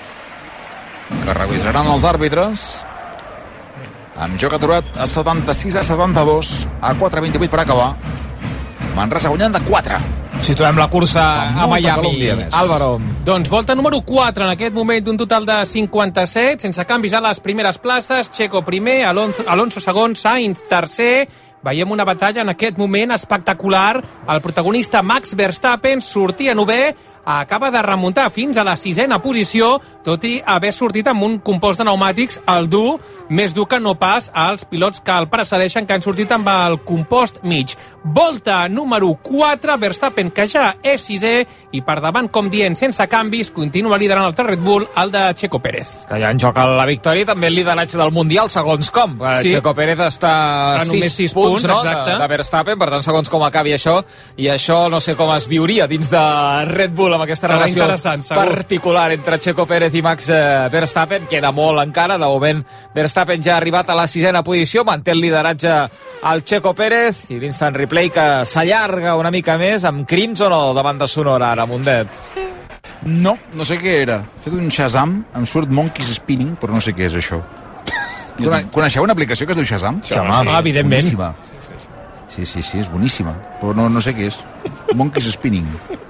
Que revisaran els àrbitres. Amb joc aturat a 76-72, a 4:28 per acabar. Manresa guanyant de 4. Situem la cursa a Miami. Álvaro. Doncs volta número 4 en aquest moment d'un total de 57, sense canvis a les primeres places. Checo primer, Alonso segon, Sainz tercer. Veiem una batalla en aquest moment espectacular. El protagonista Max Verstappen sortia novè, acaba de remuntar fins a la 6ª posició, tot i haver sortit amb un compost de pneumàtics, el dur, més dur que no pas als pilots que el precedeixen, que han sortit amb el compost mig. Volta número 4, Verstappen, que ja és 6è, i per davant, com dient, sense canvis, continua liderant el Red Bull, el de Checo Pérez. Que ja en joc la victòria i també el lideratge del Mundial, segons com. Sí. Checo Pérez està a 6 punts, no? de Verstappen, per tant, segons com acabi això, i això no sé com es viuria dins de Red Bull amb aquesta relació particular entre Checo Pérez i Max Verstappen. Queda molt encara, de moment Verstappen ja ha arribat a la 6ª posició, manté el lideratge al Checo Pérez, i l'instant replay que s'allarga una mica més amb Crimson o de banda sonora ara, Mundet. No sé què era. He fet un Shazam, em surt Monkeys Spinning, però no sé què és això. Coneixeu una aplicació que es diu Shazam? Evidentment. Boníssima. Sí, és boníssima, però no sé què és. Monkeys Spinning.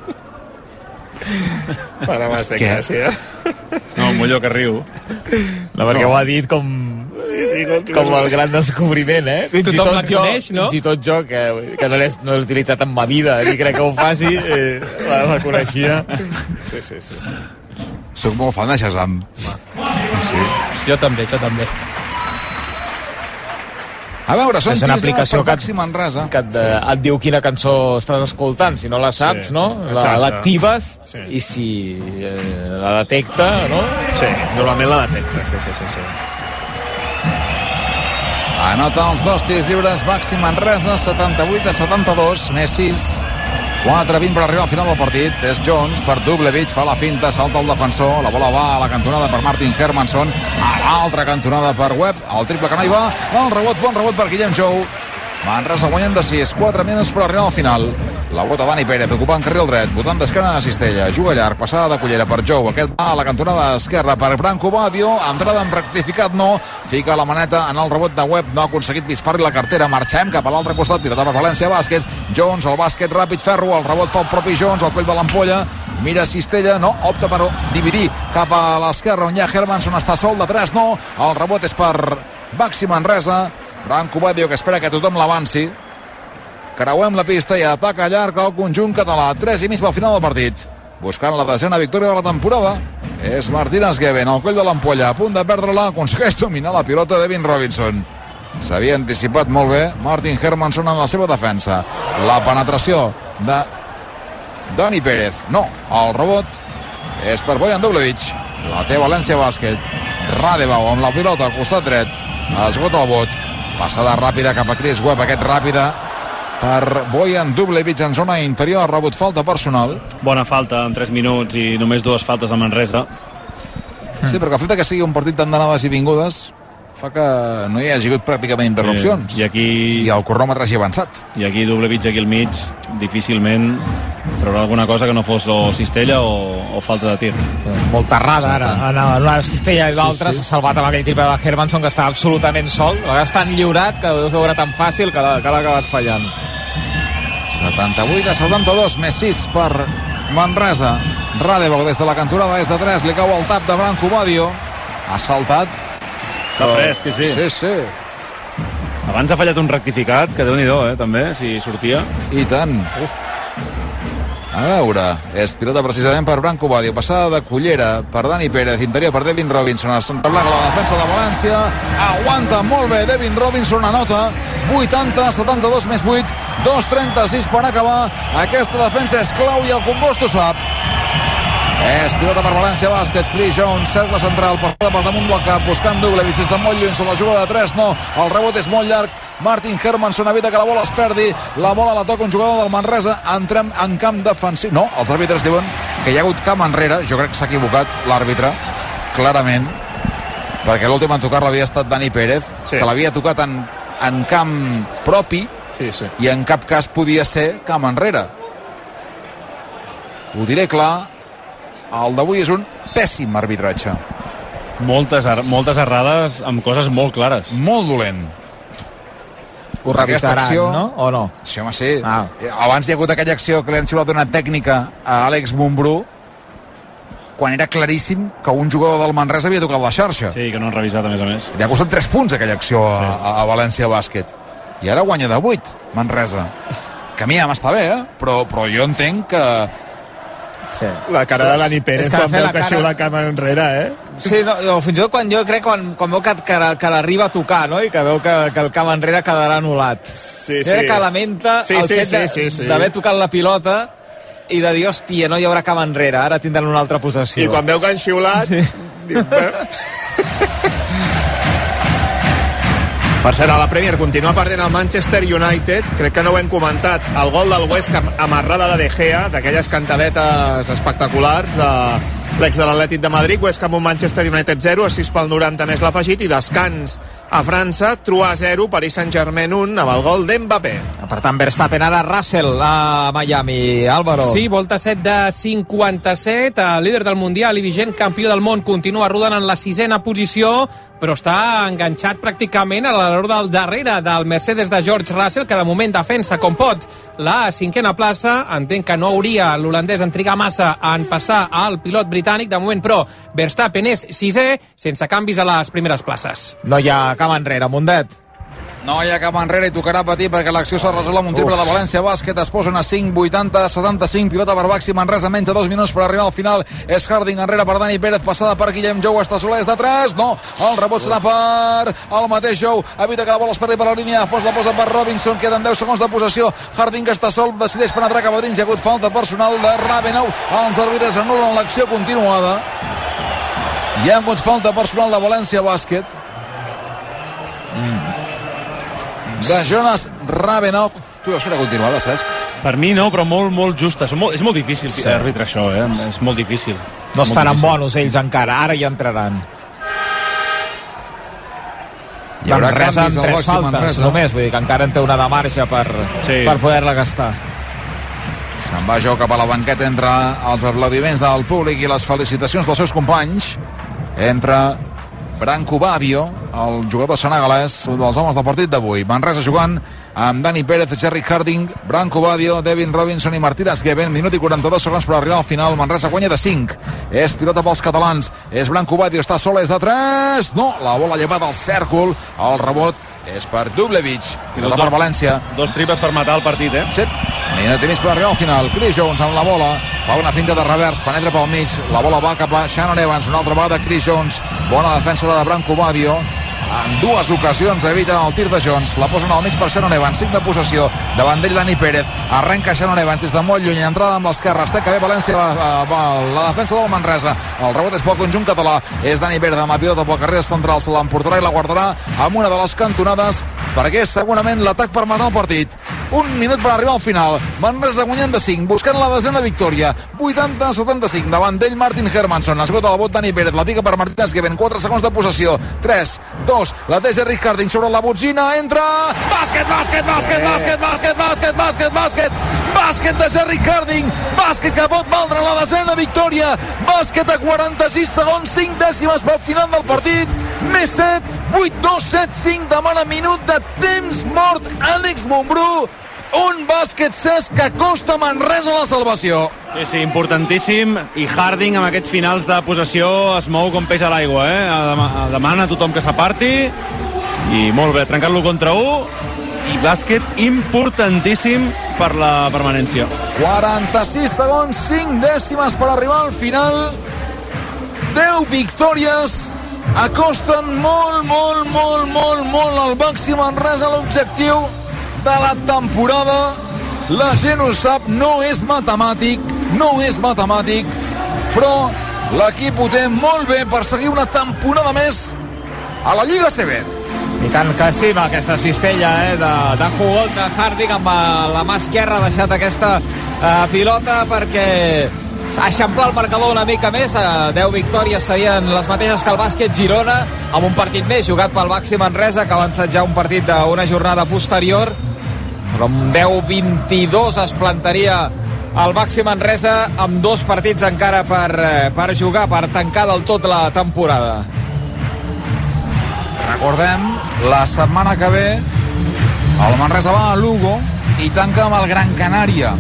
Para más de gràcia. No, Molló que riu. No, perquè ho ha dit com el gran descobriment, Tothom la coneix, no? Fins i tot jo, que no l'he utilitzat en ma vida, ni crec que ho faci, la coneixia. Sí. Soc molt fan de Shazam. Sí. Jo també. A veure, són 15 hores per Baxi Manresa. Que et diu quina cançó estàs escoltant. Si no la saps, no? L'actives i si la detecta, no? Sí, normalment la detecta, sí. Anota els 2 tirs lliures Baxi Manresa, 78-72, més 6. 4-20 per arribar al final del partit. És Jones per Dublevich, fa la finta, salta el defensor, la bola va a la cantonada per Martin Hermansson, a l'altra cantonada per Webb, el triple que no hi va, el rebot, bon rebot per Guillem Jou. Manresa guanyen de 6, 4 minuts per arribar al final. La bota Dani Pérez, ocupant carril dret, votant d'esquena a Cistella, juga llarg, passada de cullera per Jou, aquest va a la cantonada esquerra per Branco Badio, entrada amb rectificat no, fica la maneta en el rebot de Webb, no ha aconseguit dispar-li la cartera, marxem cap a l'altre costat, tirada per València Bàsquet, Jones, el bàsquet ràpid, Ferro, el rebot pel propi Jones, al coll de l'ampolla, mira Cistella, no, opta per dividir cap a l'esquerra, on ja Hermansson està sol de 3, no, el rebot és per Baxi Manresa, Branco Badio que espera que tothom l'avanci. Creuem la pista i ataca llarg al conjunt català. 3,5 pel final del partit. Buscant la 10ª victòria de la temporada. És Martínez Gueven, al coll de l'ampolla, a punt de perdre-la, aconsegueix dominar la pilota Devin Robinson. S'havia anticipat molt bé Martin Hermansson en la seva defensa. La penetració de Dani Pérez. No, el rebot és per Bojan Dublevich. La té València Bàsquet. Radebau amb la pilota al costat dret. Esgota el vot. Passada ràpida cap a Chris Webb, aquest ràpida per Bojan Dublevich en zona interior, rebut falta personal. Bona falta en 3 minuts i només 2 faltes a Manresa. Sí, perquè el fet que sigui un partit tan d'anades i vingudes fa que no hi hagi hagut pràcticament interrupcions. I el cronòmetre hagi avançat. I aquí Dublevich aquí al mig difícilment traurà alguna cosa que no fos o cistella o falta de tir. Molta errada ara. En una cistella i l'altra s'ha salvat amb aquell triple de Hermansson que està absolutament sol. A vegades tan lliurat que deu veure tan fàcil que l'ha acabat fallant. 78-72, més 6 per Manresa. Radebau des de la cantonada és de 3, li cau el tap de Branco Badio. Ha saltat. Està fresc, sí. Sí. Abans ha fallat un rectificat, que Déu-n'hi-do, també, si sortia. I tant. A veure, és pilota precisament per Branco Badio, passada de cullera per Dani Pérez, interior per Devin Robinson, es reblaga la defensa de València, aguanta molt bé Devin Robinson, anota 80-72 més 8, 2:36 per acabar, aquesta defensa és clau i el compost ho sap. És pilota per València Bàsquet, Chris Jones, cercle central, passada per damunt del cap, buscant Dublevich des de molt lluny sobre la jugada de 3, no, el rebot és molt llarg, Martin Hermansson evita que la bola es perdi, la bola la toca un jugador del Manresa, entrem en camp defensiv, no, els àrbitres diuen que hi ha hagut camp enrere, jo crec que s'ha equivocat l'àrbitre, clarament, perquè l'últim en tocar l'havia estat Dani Pérez, que l'havia tocat en camp propi, i en cap cas podia ser camp enrere. Ho diré clar, el d'avui és un pèssim arbitratge. Moltes errades amb coses molt clares. Molt dolent. Ho revisaran, no? O no? Sí, home, sí. Abans hi ha hagut aquella acció que li han xiulat una tècnica a Àlex Mumbrú quan era claríssim que un jugador del Manresa havia tocat la xarxa. Sí, que no han revisat, a més. Li ha costat 3 punts aquella acció a València Bàsquet. I ara guanya de 8, Manresa. Que a mi ja m'està bé, però jo entenc que Sí. La cara de Dani Pérez quan veu que xiula cap enrere, Sí, no, fins i tot quan veu que l'arriba a tocar, no? I que veu que el camp enrere quedarà anul·lat. Sí. Que lamenta el fet d'haver tocat la pilota i de dir, hòstia, no hi haurà camp enrere, ara tindran una altra possessió. I quan veu que han xiulat... Diu, per cert, a la Premier continua perdent el Manchester United. Crec que no ho hem comentat. El gol del West Ham, amarrada de Gea, d'aquelles cantadetes espectaculars de l'ex de l'Atlètic de Madrid. West Ham 1, Manchester United 0, a 6 pel 90 més l'afegit, i descans a França, Troyes 0, Paris Saint-Germain 1, amb el gol d'Mbappé. Per tant, Verstappen ara Russell a Miami. Álvaro. Sí, volta 7 de 57, el líder del Mundial i vigent campió del món continua rodant en la 6ª posició, però està enganxat pràcticament a l'hora del darrere del Mercedes de George Russell, que de moment defensa com pot la 5ª plaça. Entenc que no hauria l'holandès en trigar massa en passar al pilot britànic, de moment, però Verstappen és 6è, sense canvis a les primeres places. No hi ha cap enrere, Mundet. No hi ha cap enrere i tocarà patir perquè l'acció s'ha resolt amb un triple de València Bàsquet. Es posen a 5, 80, 75. Pilota per Baxi Manresa, menys de 2 minuts per arribar al final. És Harding enrere per Dani Pérez, passada per Guillem Jou, està soler, és de 3. No, el rebot serà per el mateix Jou. Evita que la bola es perdi per la línia. Fos la posa per Robinson, queden 10 segons de possessió. Harding que està sol, decideix penetrar cap a dins. Hi ha hagut falta personal de Ravenau. Els àrbitres anul·len l'acció continuada. Hi ha hagut falta personal de València Bàsquet. De Jonas Ravenau. Tu veus que era continuada, Cesc? Per mi no, però molt justa. És molt difícil arbitrar això, és molt difícil. No estan en bonus ells encara, ara hi entraran. Hi haurà Manresa canvis amb al 3 Baxi faltes Manresa. només, vull dir que encara en té una de marge per poder-la gastar. Se'n va Jou cap a la banqueta entre els aplaudiments del públic i les felicitacions dels seus companys. Entre Branco Babbio, el jugador senegalès, un dels homes del partit d'avui. Manresa jugant amb Dani Pérez, Jerry Harding, Branco Babbio, Devin Robinson i Martínez Gueben. Minut i 42 segons per arribar al final. Manresa guanya de 5. És pilota pels catalans. És Branco Babbio, està sol, és de 3. No, la bola llevada al cèrcol. El rebot és per Dublevich. Pilota per València. 2 triples per matar el partit, Sí. Minut i mig per arribar al final. Chris Jones amb la bola, fa una finta de revers, penetra pel mig, la bola va cap a Shannon Evans, una altra vegada Chris Jones, bona defensa de Branco Babbio, en 2 ocasions evita el tir de Jones, la posen al mig per Shannon Evans, 5 de possessió, davant d'ell Dani Pérez, arrenca Shannon Evans des de molt lluny, entrada amb l'esquerra, es té bé València la defensa del Manresa, el rebot és pel conjunt català, és Dani Pérez amb la pilota pel carrer central, se l'emportarà i la guardarà amb una de les cantonades, perquè és segurament l'atac per matar el partit. 1 minut per arribar al final. Manresa guanyant de 5, buscant la desena victòria. 80-75, davant d'ell Martin Hermansson. Esgota el bot Dani Pérez, la pica per Martínez Gueben, 4 segons de possessió. 3, 2, la té Jerry Harding sobre la botzina, entra... Bàsquet de Jerry Harding, bàsquet que pot valdre la desena victòria, bàsquet a 46 segons, 5 dècimes pel final del partit, més 7, 8-2, 7-5, demana minut de temps mort Àlex Mumbrú. Un bàsquet, Cesc, que costa Manresa la salvació. Sí, importantíssim, i Harding amb aquests finals de possessió es mou com peix a l'aigua, demana a tothom que s'aparti, i molt bé, trencar-lo contra 1, i bàsquet importantíssim per la permanència. 46 segons, 5 dècimes per arribar al final. 10 victòries, acosten molt al Baxi Manresa a l'objectiu de la temporada. La gent ho sap, no és matemàtic, però l'equip ho té molt bé per seguir una temporada més a la Lliga CB. I tant que sí, amb aquesta cistella de jugol de Harding amb la mà esquerra ha deixat aquesta pilota perquè s'ha eixamplat el marcador una mica més. 10 victòries serien les mateixes que el bàsquet Girona, amb un partit més jugat pel Baxi Manresa, que ha avançat ja un partit d'una jornada posterior, però amb 10-22 es plantaria el Baxi Manresa amb 2 partits encara per jugar, per tancar del tot la temporada. Recordem, la setmana que ve el Manresa va a Lugo i tanca amb el Gran Canària.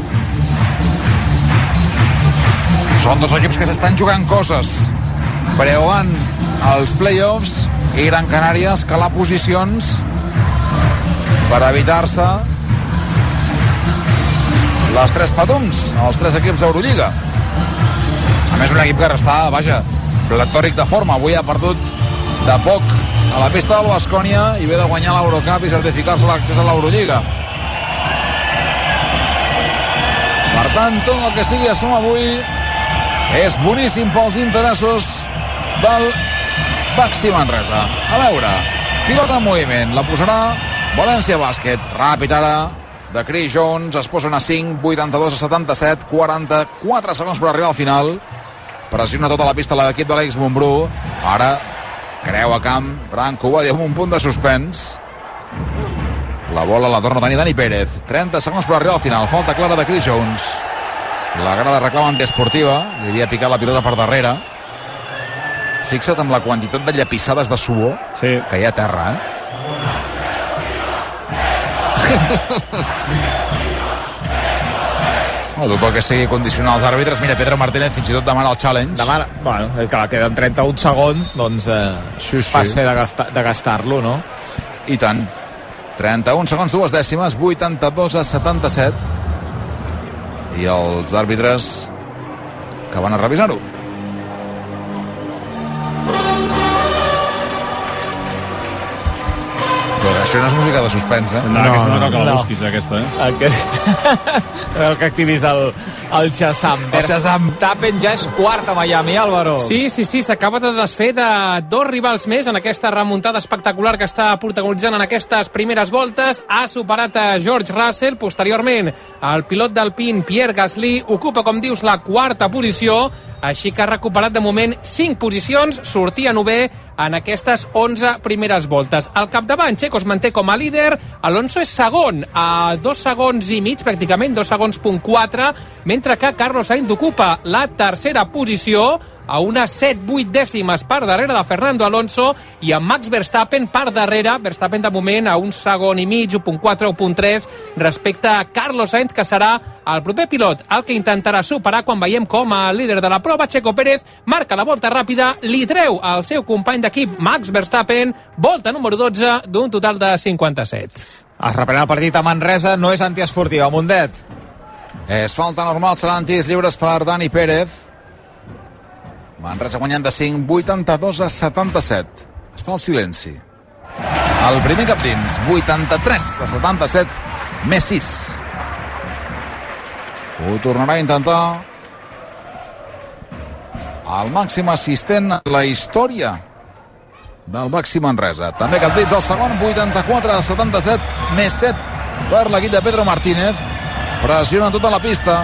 Són 2 equips que s'estan jugant coses. Preuant els play-offs i Gran Canària escalar posicions per evitar-se les 3 patums, els 3 equips d'Eurolliga. més un equip que està, vaja, platòric de forma. Avui ha perdut de poc a la pista del Baskonia i ve de guanyar l'Eurocup i certificar-se l'accés a l'Eurolliga. Per tant, tot el que sigui a som avui és boníssim pels interessos del Baxi Manresa. A veure, pilota en moviment, la posarà València Bàsquet. Ràpid ara de Chris Jones, es posen a 5, 82-77, 44 segons per arribar al final. Pressiona tota la pista l'equip de l'Eix Montbrú. Ara creu a camp Branco Badia amb un punt de suspens. La bola la torna a tenir Dani Pérez. 30 segons per arribar al final. Falta clara de Chris Jones. La grada reclama antiesportiva. Li havia picat la pilota per darrere. Fixa't amb la quantitat de llepissades de suor que hi ha a terra, tot el que sigui condicionar els àrbitres. Mira, Pedro Martínez fins i tot demana el challenge. Demana, bueno, clar, queden 31 segons, doncs pas fer de gastar-lo, no? I tant. 31 segons, 2 dècimes, 82-77. I els àrbitres que van a revisar-ho. Però això no és música de suspens, No, aquesta no cal que la busquis, aquesta, Veu que activis el Shazam. Verstappen ja és quart a Miami, Álvaro. Sí, s'acaba de desfer de 2 rivals més en aquesta remuntada espectacular que està protagonitzant en aquestes primeres voltes. Ha superat a George Russell. Posteriorment, el pilot d'Alpine, Pierre Gasly, ocupa, com dius, la 4a posició. Així que ha recuperat de moment 5 posicions, sortia 9è en aquestes 11 primeres voltes. Al capdavant, Checo es manté com a líder, Alonso és segon, a 2 segons i mig, pràcticament 2 segons.4, mentre que Carlos Sainz ocupa la 3a posició, a unes 7-8 dècimes per darrere de Fernando Alonso, i amb Max Verstappen per darrere, Verstappen de moment a 1 segon i mig, 1.4, 1.3, respecte a Carlos Sainz, que serà el proper pilot, el que intentarà superar quan veiem com a líder de la prova. Checo Pérez marca la volta ràpida, li treu al seu company d'equip Max Verstappen, volta número 12 d'un total de 57. Es reprèn el partit a Manresa, no és antiesportiva, Mundet. És falta normal, seran tirs lliures per Dani Pérez. Manresa guanyant de 5, 82-77. Es fa el silenci. El primer cap dins, 83-77, més 6. Ho tornarà a intentar el màxim assistent a la història del Baxi Manresa. També cap dins al segon, 84-77, més 7 per l'equip de Pedro Martínez. Pressiona tota la pista.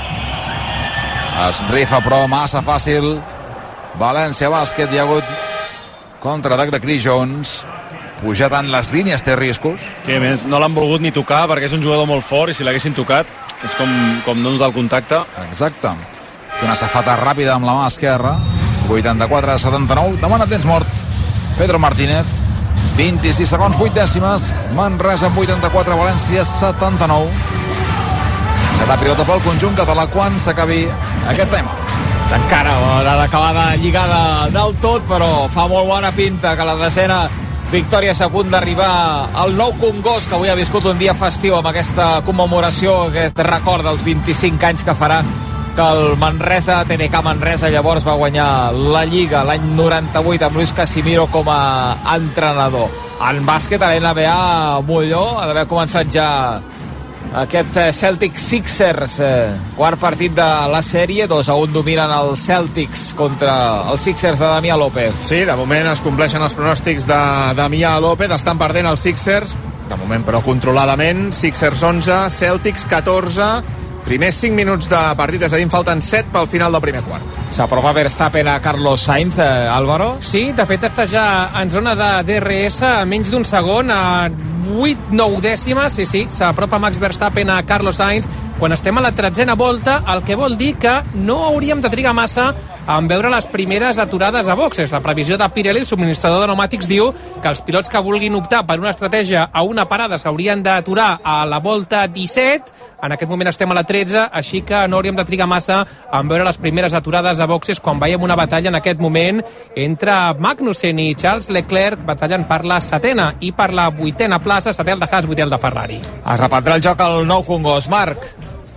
Es rifa, però massa fàcil. València Bàsquet, hi ha hagut contraatac de Chris Jones. Pujar tant les línies té riscos. Sí, més, no l'han volgut ni tocar perquè és un jugador molt fort i si l'haguessin tocat és com no notar el contacte. Exacte. Una safata ràpida amb la mà esquerra. 84-79. Demana temps mort Pedro Martínez. 26 segons, 8 dècimes. Manresa 84, València 79. Serà pilota pel conjunt català quan s'acabi aquest timeout. Encara l'ha d'acabada lligada del tot, però fa molt bona pinta que la desena victòria és a punt d'arribar al Nou Congost, que avui ha viscut un dia festiu amb aquesta commemoració, aquest record dels 25 anys que farà que el Manresa, TNK Manresa, llavors va guanyar la Lliga l'any 98 amb Luis Casimiro com a entrenador. En bàsquet, a l'NBA, Molló, ha d'haver començat ja aquest Celtic Sixers, quart partit de la sèrie, 2-1 dominen els Celtics contra els Sixers de Damià López. Sí, de moment es compleixen els pronòstics de Damià López, estan perdent els Sixers, de moment però controladament. Sixers 11, Celtics 14, primers 5 minuts de partit, és a dir, falten 7 pel final del primer quart. S'apropa Verstappen a Carlos Sainz, Álvaro? Sí, de fet està ja en zona de DRS, a menys d'un segon, a 8-9 dècimes, sí, s'apropa Max Verstappen a Carlos Sainz quan estem a la 13a volta, el que vol dir que no hauríem de trigar massa en veure les primeres aturades a boxes. La previsió de Pirelli, el subministrador de pneumàtics, diu que els pilots que vulguin optar per una estratègia a una parada s'haurien d'aturar a la volta 17. En aquest moment estem a la 13, així que no hauríem de trigar massa en veure les primeres aturades a boxes quan veiem una batalla en aquest moment entre Magnussen i Charles Leclerc, batallant per la 7a i per la 8a plaça, 7è el de Haas, 8è el de Ferrari. Es reprendrà el joc al Nou Congost, Marc.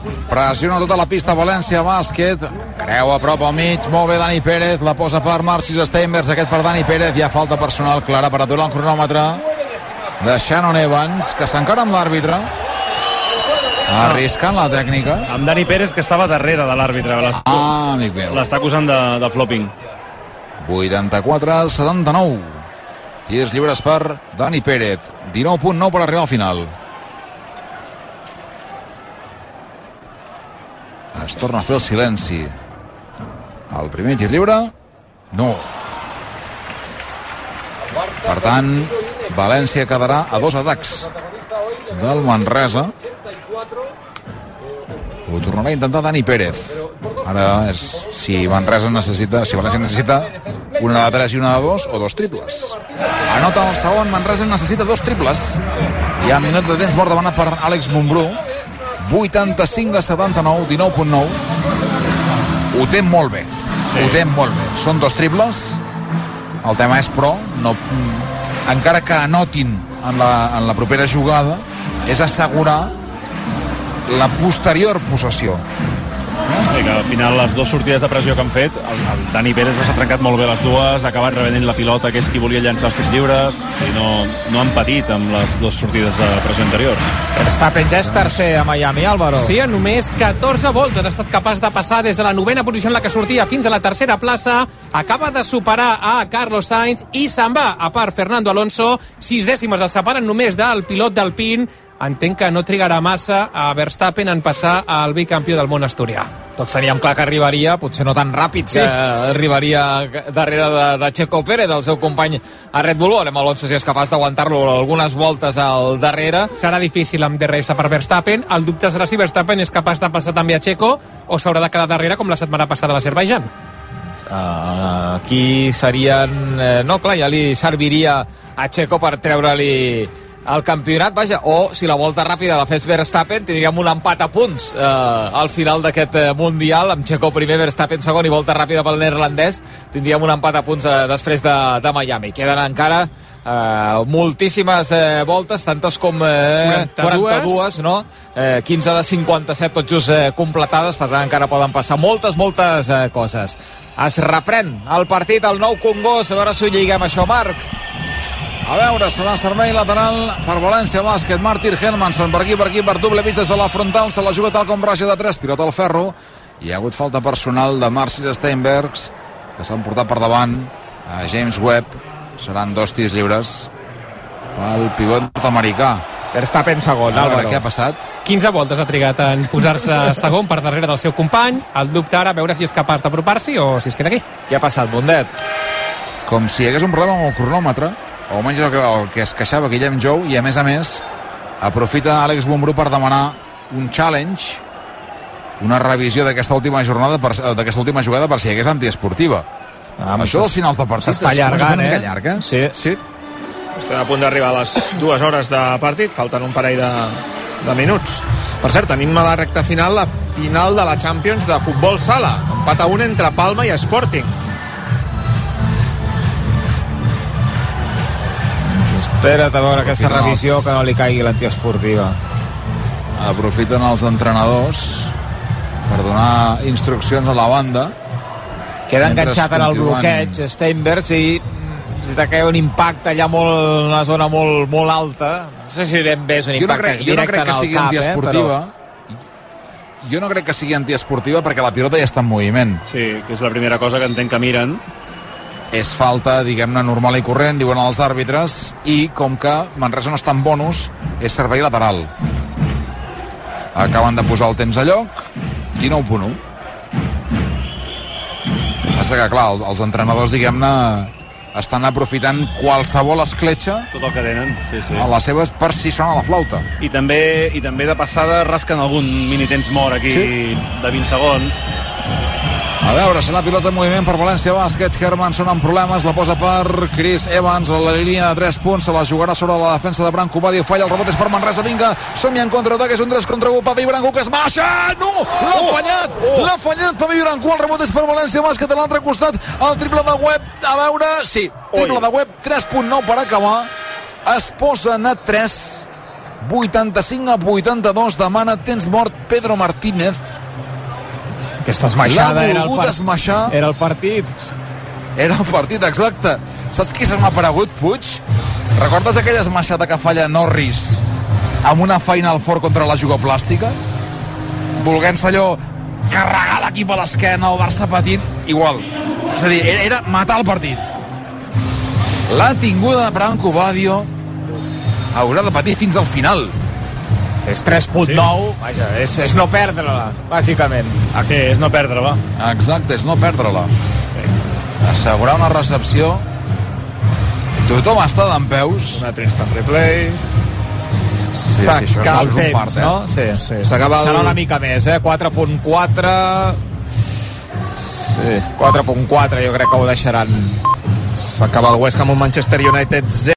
Pressiona tota la pista València Bàsquet. Creu a prop al mig. Molt bé Dani Pérez. La posa per Marcis Steinbergs. Aquest per Dani Pérez. Hi ha falta personal clara per aturar el cronòmetre de Shannon Evans, que s'encara amb l'àrbitre. Arriscant la tècnica. Amb Dani Pérez, que estava darrere de l'àrbitre. Amic meu. L'està acusant de flopping. 84-79. Tirs lliures per Dani Pérez. 19.9 per arribar al final. Es torna a fer el silenci. El primer tir lliure, no. Per tant, València quedarà a 2 atacs del Manresa. Ho tornarà a intentar Dani Pérez. Ara és si València necessita una de 3 i una de 2 o 2 triples. Anota el segon, Manresa necessita 2 triples. Hi ha minut de temps mort demanat per Àlex Mumbrú. 85-79, 19.9. Ho té molt bé. Sí. Ho té molt bé. Són 2 triples. El tema és, però, no, encara que anotin en la propera jugada, és assegurar la posterior possessió. Sí, que al final les 2 sortides de pressió que han fet, el Dani Pérez s'ha trencat molt bé les dues, ha acabat revenent la pilota, que és qui volia llançar els tirs lliures, i no han patit amb les 2 sortides de pressió anteriors. Verstappen ja és tercer a Miami, Álvaro. Sí, en només 14 voltes ha estat capaç de passar des de la 9ª posició en la que sortia fins a la 3ª plaça. Acaba de superar a Carlos Sainz i se'n va, a part Fernando Alonso. 6 dècimes el separen només del pilot d'Alpine. Entenc que no trigarà massa a Verstappen en passar al bicampió del món asturià. Tots teníem clar que arribaria, potser no tan ràpid, sí. Arribaria darrere de Checo Pérez, el seu company a Red Bull. Veurem Alonso si és capaç d'aguantar-lo algunes voltes al darrere. Serà difícil amb DRS per Verstappen. El dubte serà si Verstappen és capaç de passar també a Checo o s'haurà de quedar darrere com la setmana passada a l'Azerbaidjan. Aquí serien... no, clar, ja li serviria a Checo per treure-li el campionat, vaja, o si la volta ràpida la fes Verstappen, tindríem un empat a punts al final d'aquest Mundial, amb Checo primer, Verstappen segon i volta ràpida pel neerlandès, tindríem un empat a punts després de Miami. Queden encara moltíssimes voltes, tantes com 42, no? 15 de 57 tot just completades, per tant encara poden passar moltes coses. Es reprèn el partit al Nou Congost, a veure si ho lliguem això, Marc. A veure, serà servei lateral per València Bàsquet. Martin Hermanson per aquí, per doble mig des de la frontal. Se la juga tal com raja de 3, pilota al ferro. Hi ha hagut falta personal de Marcis Steinbergs, que s'han portat per davant a James Webb. Seran 2 tirs lliures pel pivot nord-americà. Verstappen segon, Álvaro. Què ha passat? 15 voltes ha trigat en posar-se segon per darrere del seu company. El dubte ara, veure si és capaç d'apropar-s'hi o si es queda aquí. Què ha passat, Bondet? Com si hi hagués un problema amb el cronòmetre, o almenys el que es queixava Guillem Jou, i a més aprofita Àlex Mumbrú per demanar un challenge, una revisió d'aquesta última jornada, d'aquesta última jugada, per si hi hagués antiesportiva. Això dels finals de partit s'està allargant, una mica llarga. Sí. Estem a punt d'arribar a les 2 hores de partit, falten un parell de minuts. Per cert, tenim a la recta final la final de la Champions de futbol sala, empat a 1 entre Palma i Sporting. Espera't a veure aquesta revisió, que no li caigui l'antiesportiva. Aprofiten els entrenadors per donar instruccions a la banda. Queda enganxat en el bloqueig Steinbergs i que un impacte allà en una zona molt alta. No sé si ben bé és un impacte directe en el cap, però... Jo no crec que sigui antiesportiva perquè la pilota ja està en moviment. Sí, que és la primera cosa que entenc que miren. És falta, diguem-ne, normal i corrent, diuen els àrbitres, i com que Manresa no està en bonus, és servei lateral. Acaben de posar el temps a lloc, 19.1. Passa que, clar, els entrenadors, diguem-ne, estan aprofitant qualsevol escletxa tot el que tenen, sí. A les seves per si sona la flauta. I també de passada rasquen algun minitens mort aquí, sí, de 20 segons. A veure, serà pilota en moviment per València Bàsquet. Hermanson amb problemes, la posa per Chris Evans a la línia de 3 punts, se la jugarà sobre la defensa de Branco Badio, falla, el rebot és per Manresa, vinga, som-hi en contraatac, és un 3 contra 1, Pavi Branco que es baixa, no, l'ha fallat Pavi Branco, el rebot és per València Bàsquet a l'altre costat, el triple de Webb, a veure, sí, triple de Webb, 3.9 per acabar, es posen a 3, 85-82, demana temps mort Pedro Martínez. Aquesta esmaixada era el partit. Era el partit, exacte. Saps qui se m'ha aparegut, Puig? Recordes aquella esmaixada que falla Norris amb una Final Four contra la jugoplàstica? Volent-se allò carregar l'equip a l'esquena, el Barça patint, igual. És a dir, era matar el partit. La tinguda de Branco Badio haurà de patir fins al final. És 3.9, vaja, és no perdre-la, bàsicament. Sí, és no perdre-la. Exacte, és no perdre-la. Assegurar una recepció. Tothom està dempeus. Un altre instant replay. S'acaba el temps, no? Sí, s'acaba serà una mica més, 4.4. Sí, 4.4 jo crec que ho deixaran. S'acaba el West Ham amb Manchester United 0.